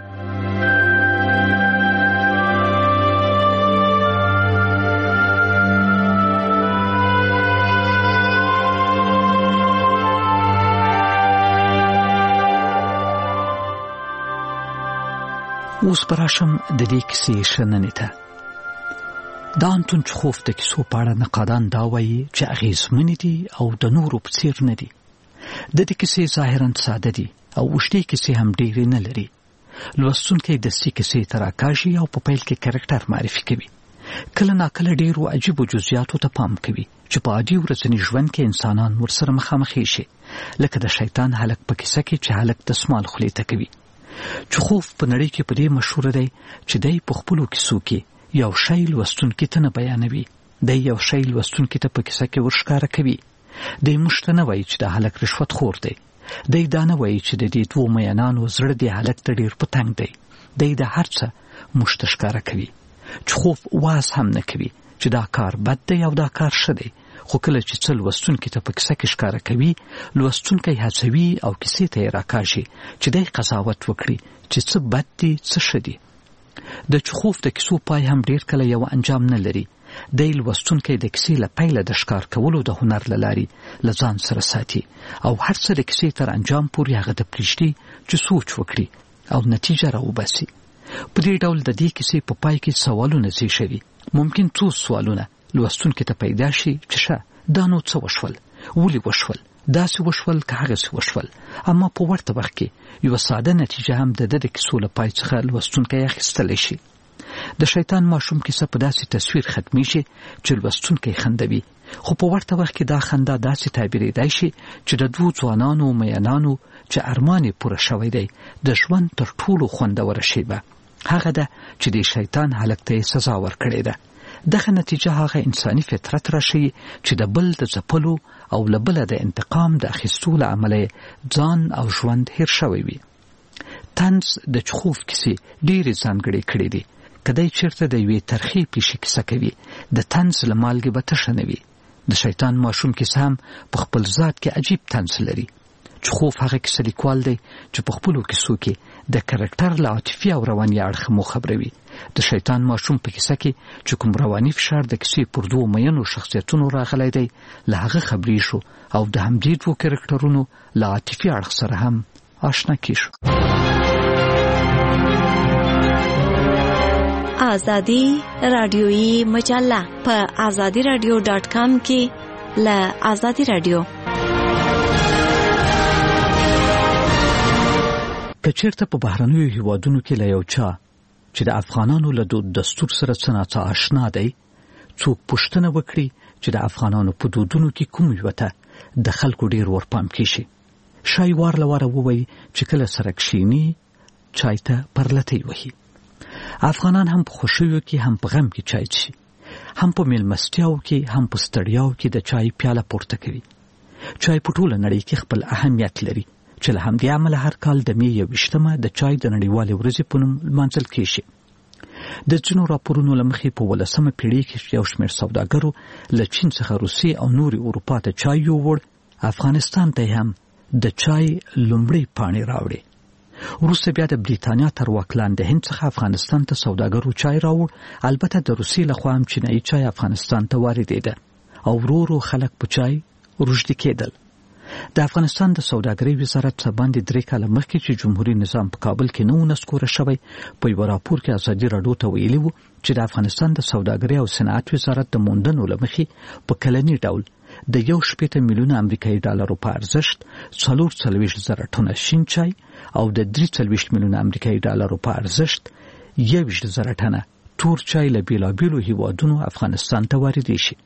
اوس به راشم د دې کیسې شننې ته. د انتون چخوف د کیسو په اړه نقادان دا وایي چې اغېزمنې دي او د نورو په څېر نه دي. د دې کیسې ظاهراً ساده دي او اوږدې کیسې هم ډېرې نه لري. لوستونکی دستي کیسې ته راکاږي او په پیل کې کرکټر معرفي کوي. کله ناکله ډېرو عجیبو جزئیاتو ته پام کوي چې په عادي ورځني ژوند کې انسانان ورسره مخامخ شي، لکه د شیطان هلک په کیسه کې چې هلک دسمال خولې ته کوي. چخوف په نړۍ کې په دې مشهور دی چې دی په خپلو کیسو کې یو شی لوستونکي ته نه بیانوي، دی یو شی لوستونکي ته په کیسه کې ورښکاره کوي. دی موږ ته نه وایي چې د هلک رشوت خور دی، دی دا نه وایي چې د دې دوو مینانو زړه دې هلک ته ډېر په تنګ دی. دی د هر څه موږ ته ښکاره کوي. چخوف واز هم نه کوي چې دا کار بد دی او دا کار ښه دی، خو کله چې څه لوستونکي ته په کیسه کې ښکاره کوي، لوستونکی هڅوي او کیسې ته یې راکاږي چې دی قضاوت وکړي چې څه بد دي څه ښه دي. د چخوف د کیسو پای هم ډېر کله یو انجام نه لري. دی لوستونکی د کیسې له پیله د ښکار کولو د هنر له لارې له ځان سره ساتي او هر څه د کیسې تر انجام پورې هغه ته پرېږدي چې سوچ وکړي او نتیجه راوباسي. په دې ډول د دې کیسې په پای کې سوالونه زیږوي. ممکن څو سوالونه لوستونکي ته پیدا شي چې ښه دا نو څه وشول، ولې وشول، داسې وشول که هغسې وشول، اما په ورته وخت کې یوه ساده نتیجه هم د ده د کیسو له پای څخه لوستونکی اخیستلی شي. د شیطان ماشوم کیسه په داسې تصویر ختمي شي چې لوستونکی خندوي، خو په ورته وخت کې دا خندا داسې تعبیرېدای شي چې د دوو ځوانانو مینانو چې ارمان یې پوره شوی دی د ژوند تر ټولو خوندوره شیبه هغه ده چې د شیطان هلک ته یې سزا ورکړې ده. دغه نتیجه هغه انساني فطرت راشي چې د بل د ځپلو او له بله د انتقام د اخیستو له امله ځان او ژوند هیر شوی وي. طنز د چخوف کیسې ډېرې ځانګړې کړې دي. که دی چېرته د یوې ترخې پیشې کیسه کوي د طنز له مالګې به تشه نه وي. د شیطان ماشوم کیسه هم په خپل ذات کې عجیب طنز لري. چخوف هغه کیسه لیکوال دی چې په خپلو کیسو کې د کرکټر له عاطفي او رواني اړخ مو خبروي. د شیطان ماشوم په کیسه کې چې کوم رواني فشار د کیسې پر دوو مینو شخصیتونو راغلی دی له هغه خبرې شو او د همدې دوو کرکټرونو له عاطفي اړخ سره هم آشنا کیشو. آزادی رادیویی مجله په آزادی رادیو ډاټ کام کې له آزادی رادیو. که چېرته په بهرنیو هیوادونو کې له یو چا چې د افغانانو له دود دستور سره څه ناڅه آشنا دی څوک پوښتنه وکړي چې د افغانانو په دودونو کې کوم یوه ته د خلکو ډېر ورپام کېږي، ښایي وار له واره ووایي چې کله سره کښېني چای ته پرلتۍ وهي. افغانان هم په خوښیو کې هم په غم کې چای څښي، هم په میلمستیاو کې هم په ستړیاو کې د چای پیاله پورته کوي. چای په ټوله نړۍ کې خپل اهمیت لري چې له همدې امله هر کال د مې یوویشتمه د چای د نړیوالې ورځې په نوم لمانځل کېږي. د ځینو راپورونو له مخې په ولسمه پېړۍ کې یو شمېر سوداګرو له چین څخه روسیې او نورې اروپا ته چای یووړ، افغانستان ته هم د چای لومړۍ پاڼې راوړې. وروسته بیا د بریتانیا تر واک لاندې هند څخه افغانستان ته سوداګرو چای راوړ. البته د روسیې لخوا هم چینایي چای افغانستان ته واردېده او ورو ورو خلک په چای روږدي کېدل. د افغانستان د سوداګرۍ وزارت څه باندې درې کاله مخکې چې جمهوري نظام په کابل کې نه و نسکوره شوی، په یوه راپور کې ازادي راډیو ته ویلي وو چې د افغانستان د سوداګرۍ او صنعت وزارت د موندنو له مخې په کلني ډول د یو شپېته میلیونه امریکایي ډالرو په ارزښت څلور څلوېښت زره ټنه شین چای او د درې څلوېښت میلیونه امریکایي ډالرو په ارزښت یوویشت زره ټنه تور چای له بېلابېلو هیوادونو افغانستان ته واردې شي.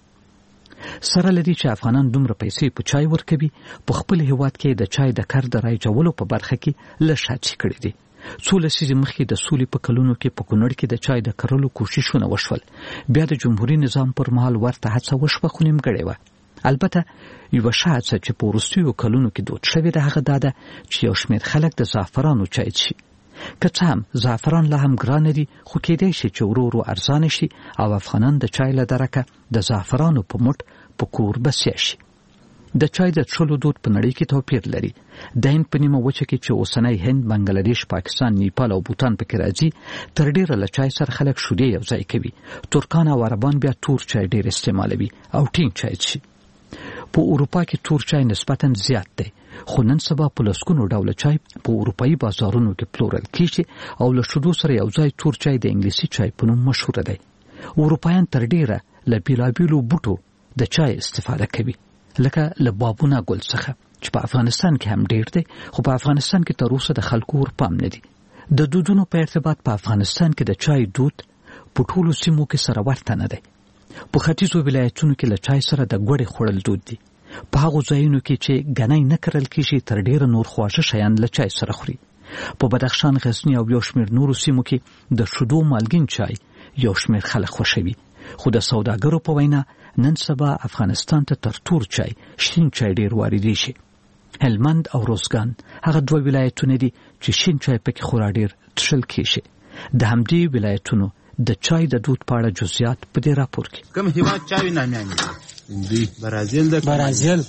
سره لدی چې افغانان دومره پیسې په چای ورکوي، په خپل هیواد کې د چای د کار د رایجولو په برخه کې لږ هڅې کړې دي. څو لسیزې مخکې د سولې په کلونو کې په کونړ کې د چای د کرلو کوششونه وشول، بیا د جمهوري نظام پر مهال ورته هڅه وشوه خو نیمګړې وه. البته یوه ښه هڅه چې په وروستیو کلونو کې دود شوې ده هغه دا ده چې یو شمېر خلک د زعفرانو چای څښي. که څه هم زعفران لا هم ګرانه دي خو کېدای شي چې ورو ورو ارزانه شي او افغانان د چای له درکه د زعفرانو په موټ په کور بسیا شي. د چای د څښلو دود په نړۍ کې توپیر لري. د هند په نیمه وچه کې چې اوسنی هند، بنګلادیش، پاکستان، نیپال او بوتان پکې راځي تر ډېره له چای سره خلک شودې یو ځای کوي. ترکان او عربان بیا تور چای ډېر استعمالوي او ټینګ چای څښي. په اروپا کې تور چای نسبتاً زیات دی، خو نن سبا په لسګونو ډوله چای په اروپایي بازارونو کې پلورل کېږي او له شیدو سره یو ځای تور چای د انګلیسي چای په نوم مشهوره دی. اروپایان تر ډېره له بېلابېلو بوټو د چای استفاده کوي، لکه له بابونه ګل څخه چې په افغانستان کې هم ډېر دی، خو په افغانستان کې تر اوسه د خلکو ورپام نه دي. د دودونو په ارتباط په افغانستان کې د چای دود په ټولو سیمو کې سره ورته نه دی. په ختیځو ولایتونو کې له چای سره د ګوړې خوړل دود دي. په هغو ځایونو کې چې ګنی نه کرل کېږي تر ډېره نور خواږه شیان له چای سره خوري. په بدخشان، غزني او یو شمېر نورو سیمو کې د شیدو مالګین چای یو شمېر خلک خوښوي، خو د سوداګرو په وینا نن سبا افغانستان ته تر تور چای شین چای ډېر واردې شي. هلمند او روزګان هغه دوه ولایتونه دي چې شین چای پکې خورا ډېر څښل کېږي. د همدې ولایتونو د چای د دود په اړه جزئیات په دې راپور کې. کوم هیواد چای نامیانه دی؟ برازیل د برازیل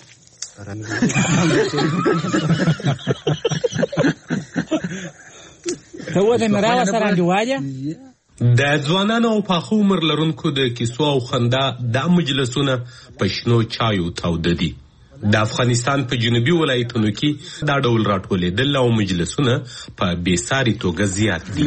ته ولې مراوه سره جواجه د ځوانانو او پاخه عمر لرونکو د کیسو او خندا د مجلسونه په شنو چایو تاوده دي. د افغانستان په جنوبي ولایتونو کې دا ډول راټولېدل او مجلسونه په بېساري توګه زیات دي.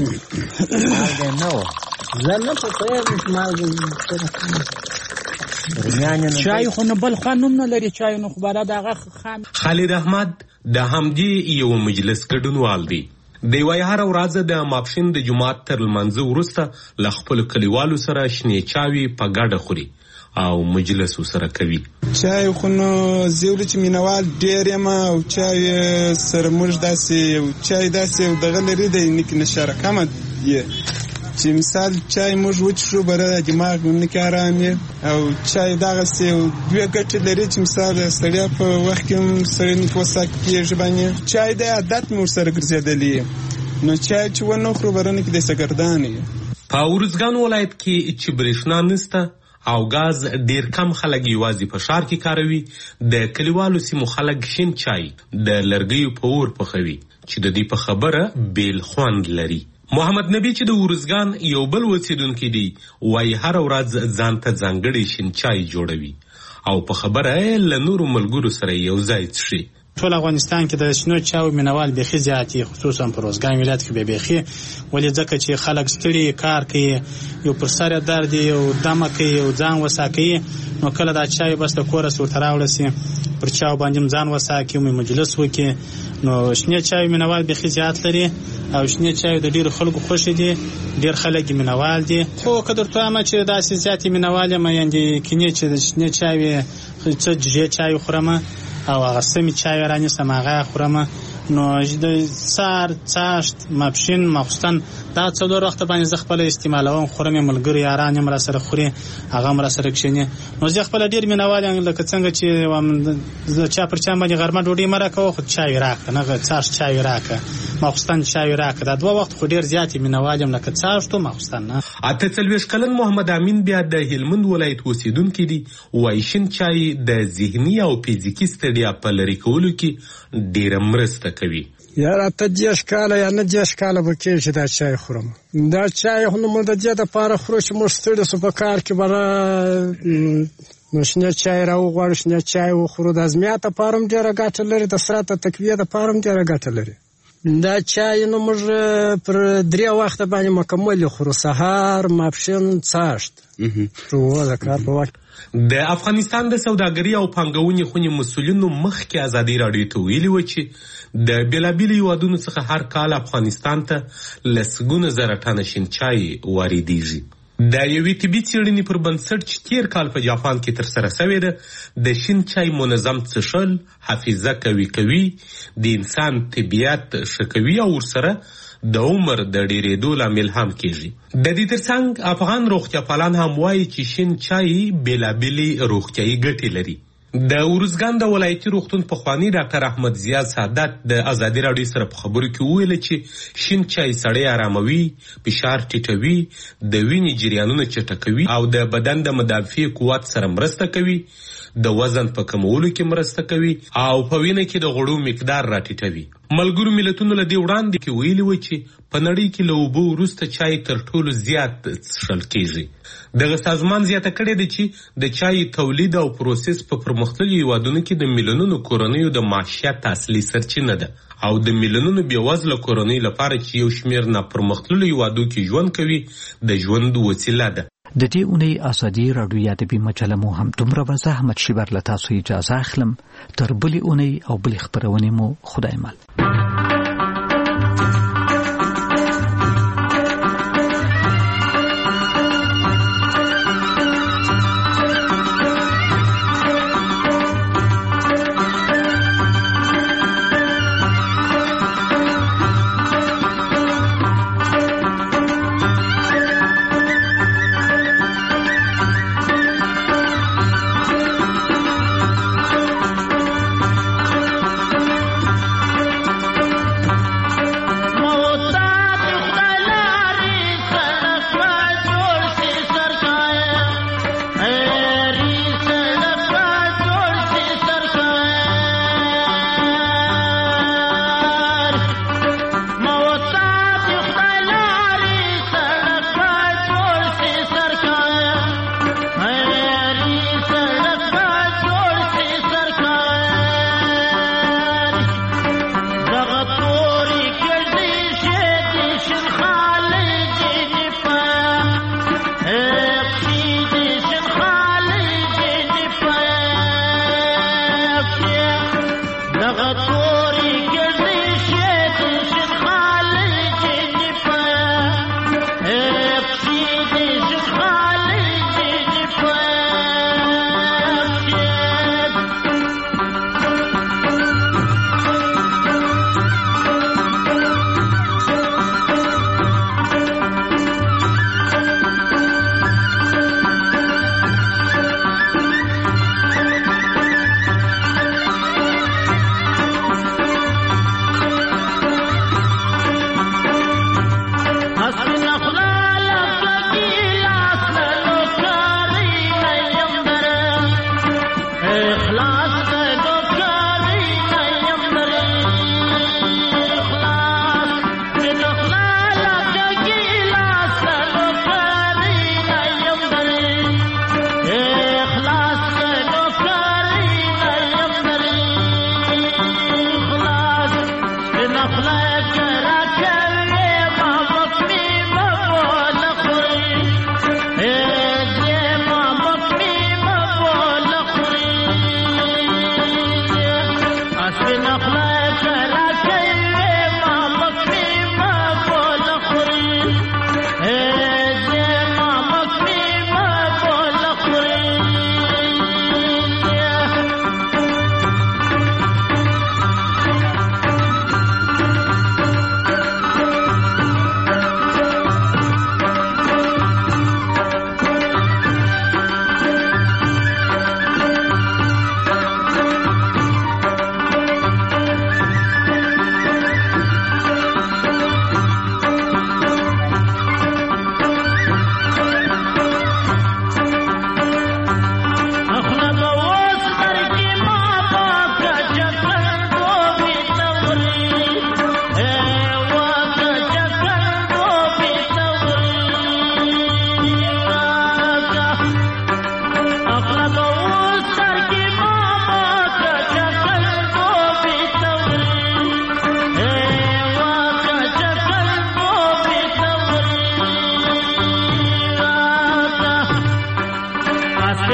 چای خو نه بل خوان نه لري، چای نو خو بارا دغه خان خالد احمد د همدې یو مجلس ګډونوال دی. دی وای هر ورځ د ماپښین د جمعات تر لمانځه وروسته له خپلو کلیوالو سره شنې چاوي په ګډه خوري او مجلس سره کوي. چای خو نو زیول چې مینوال ډېر یم او چای سره موږ داسې چای داسې دغه لري د نیک نشاره کمه یې چې مثال چای موږ وڅښو بره دماغ مو نیک ارام او چای دغسې دوې ګټې لري چې مثال سړی په وخت کې هم سړی نیک وساک کېږي باندې چای د عادت مې ورسره ګرځېدلی نو چای چې ونه خورو بره نیک داسې ګردان یې. په ارزګان ولایت کې چې برېښنا نشته او غاز ډیر کم خلک یوازې په ښار کې کاروي، د کلیوالو سیمو خلک شین چای د لرګیو په اور پخوي چې د دې په خبره بیل خوند لري. محمد نبی چې د ورزګان یو بل اوسیدونکی دی وایي هر ورځ ځان ته ځانګړی شین چای جوړوي او په خبره له نورو ملګرو سره یو ځای څښي. ټول افغانستان کې د شنو چاو مینوال بیخي زیات دي، خصوصا په روزګان ولایت کې به بیخي، ولې ځکه چې خلک ستړي کار کوي، یو پر سر درد یو دمه کوي، یو ځان وسا کوي، نو کله دا چای بس د کوره ورته راوړل سي پر چاو باندې ځان وسا کوي، مجلس وکړي. نو شنه چای مینوال بیخي زیات لري او شنه چای د ډیرو خلکو خوښ دي، ډیر خلک مینوال دي. خو کدر ته ما چې داسې زیات مینوال ما یاندې کینې چې د شنه چای څه جې چای خورم او هغه سمې چای رانې سم هغه خورم. نو د سار څاشت ماپښین ماخوستن دا څلور وخت باندې زه خپل استعمالوم، خورم، ملګری یاران هم را سره خوري، هغه هم را سره کښیني. نو زه خپل ډیر مینوال یم، لکه څنګه چې زه چا پر چا باندې غرمه ډوډۍ مه راکوه خو چای راکړه، نه څاشت چای راکړه، ماخوستن چای راکړه. دا دوه وخت خو ډیر زیات مینوال یم، لکه څاشت او ماخوستن. نه اته څلوېښت کلن محمد امین بیا د هلمند ولایت اوسیدونکی دی، وایي شین چای د ذهني او فزیکي ستړیا په لرې کولو کې ډیره مرسته کوي. یاره اته دېرش کاله یا نه دېرش کاله به کېږي چې دا چای خورم. دا چای خو نو موږ د دې دپاره خورو چې موږ ستړي سو په کار کې به نو شنه چای راوغواړو، شنه چای وخورو. د ازمیات دپاره هم ډېره ګټه لري، د سرعت د تقویې دپاره هم ډېره ګټه لري. دا چای نو موږ پر درې وخته باندې مکمل خورو، سهار، ماپښین، څاشت. روه د کار په وخت. د افغانستان د سوداګري او پانګونې خونې مسؤلینو مخکې ازادي راډیو ته ویلي و چې د بېلابېلو هیوادونو څخه هر کال افغانستان ته لسګونه زره ټنه شین چای واردېږي. د یوې طبي څېړنې پر بنسټ چې تېر کال په جاپان کې ترسره سوې ده، د شین چای منظم څښل حافظه قوي کوي، د انسان طبیعت ښه کوي او ورسره د عمر د ډېرېدو لامل هم کېږي. د دې ترڅنګ افغان روغتیاپالان هم وایي چې شین چای بېلابېلې روغتیایي ګټې لري. د ورزګان د ولایتي روغتون پخواني ډاکټر احمد زیاد سعادت د ازادي راډیو سره په خبرو کې وویل چې شین چای سړی آراموي، فشار ټیټوي، د وینې جریانونه چټکوي او د بدن د مدافع قوت سره مرسته کوي، د وزن په کمولو کې مرسته کوي او په وینه کې د غوړو مقدار راټیټوي. ملګرو ملتونو له دې وړاندې کې ویلي و چې په نړۍ کې له اوبو وروسته چای تر ټولو زیات څښل کېږي. دغه سازمان زیاته کړې ده چې د چای تولید او پروسس په پرمختللو هیوادونو کې د میلیونونو کورنیو د معیشت اصلي سرچینه ده او د میلیونونو بېوزله کورنیو لپاره چې یو شمېر ناپرمختللو هیوادو کې ژوند کوي د ژوند وسیله ده. د دې اونۍ ازادي راډیو ادبي مجله مو هم دومره وه. احمد شیبر له تاسو اجازه اخلم. تر بلې اونۍ او بلې خپرونې مو خدای مل.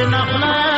نخلا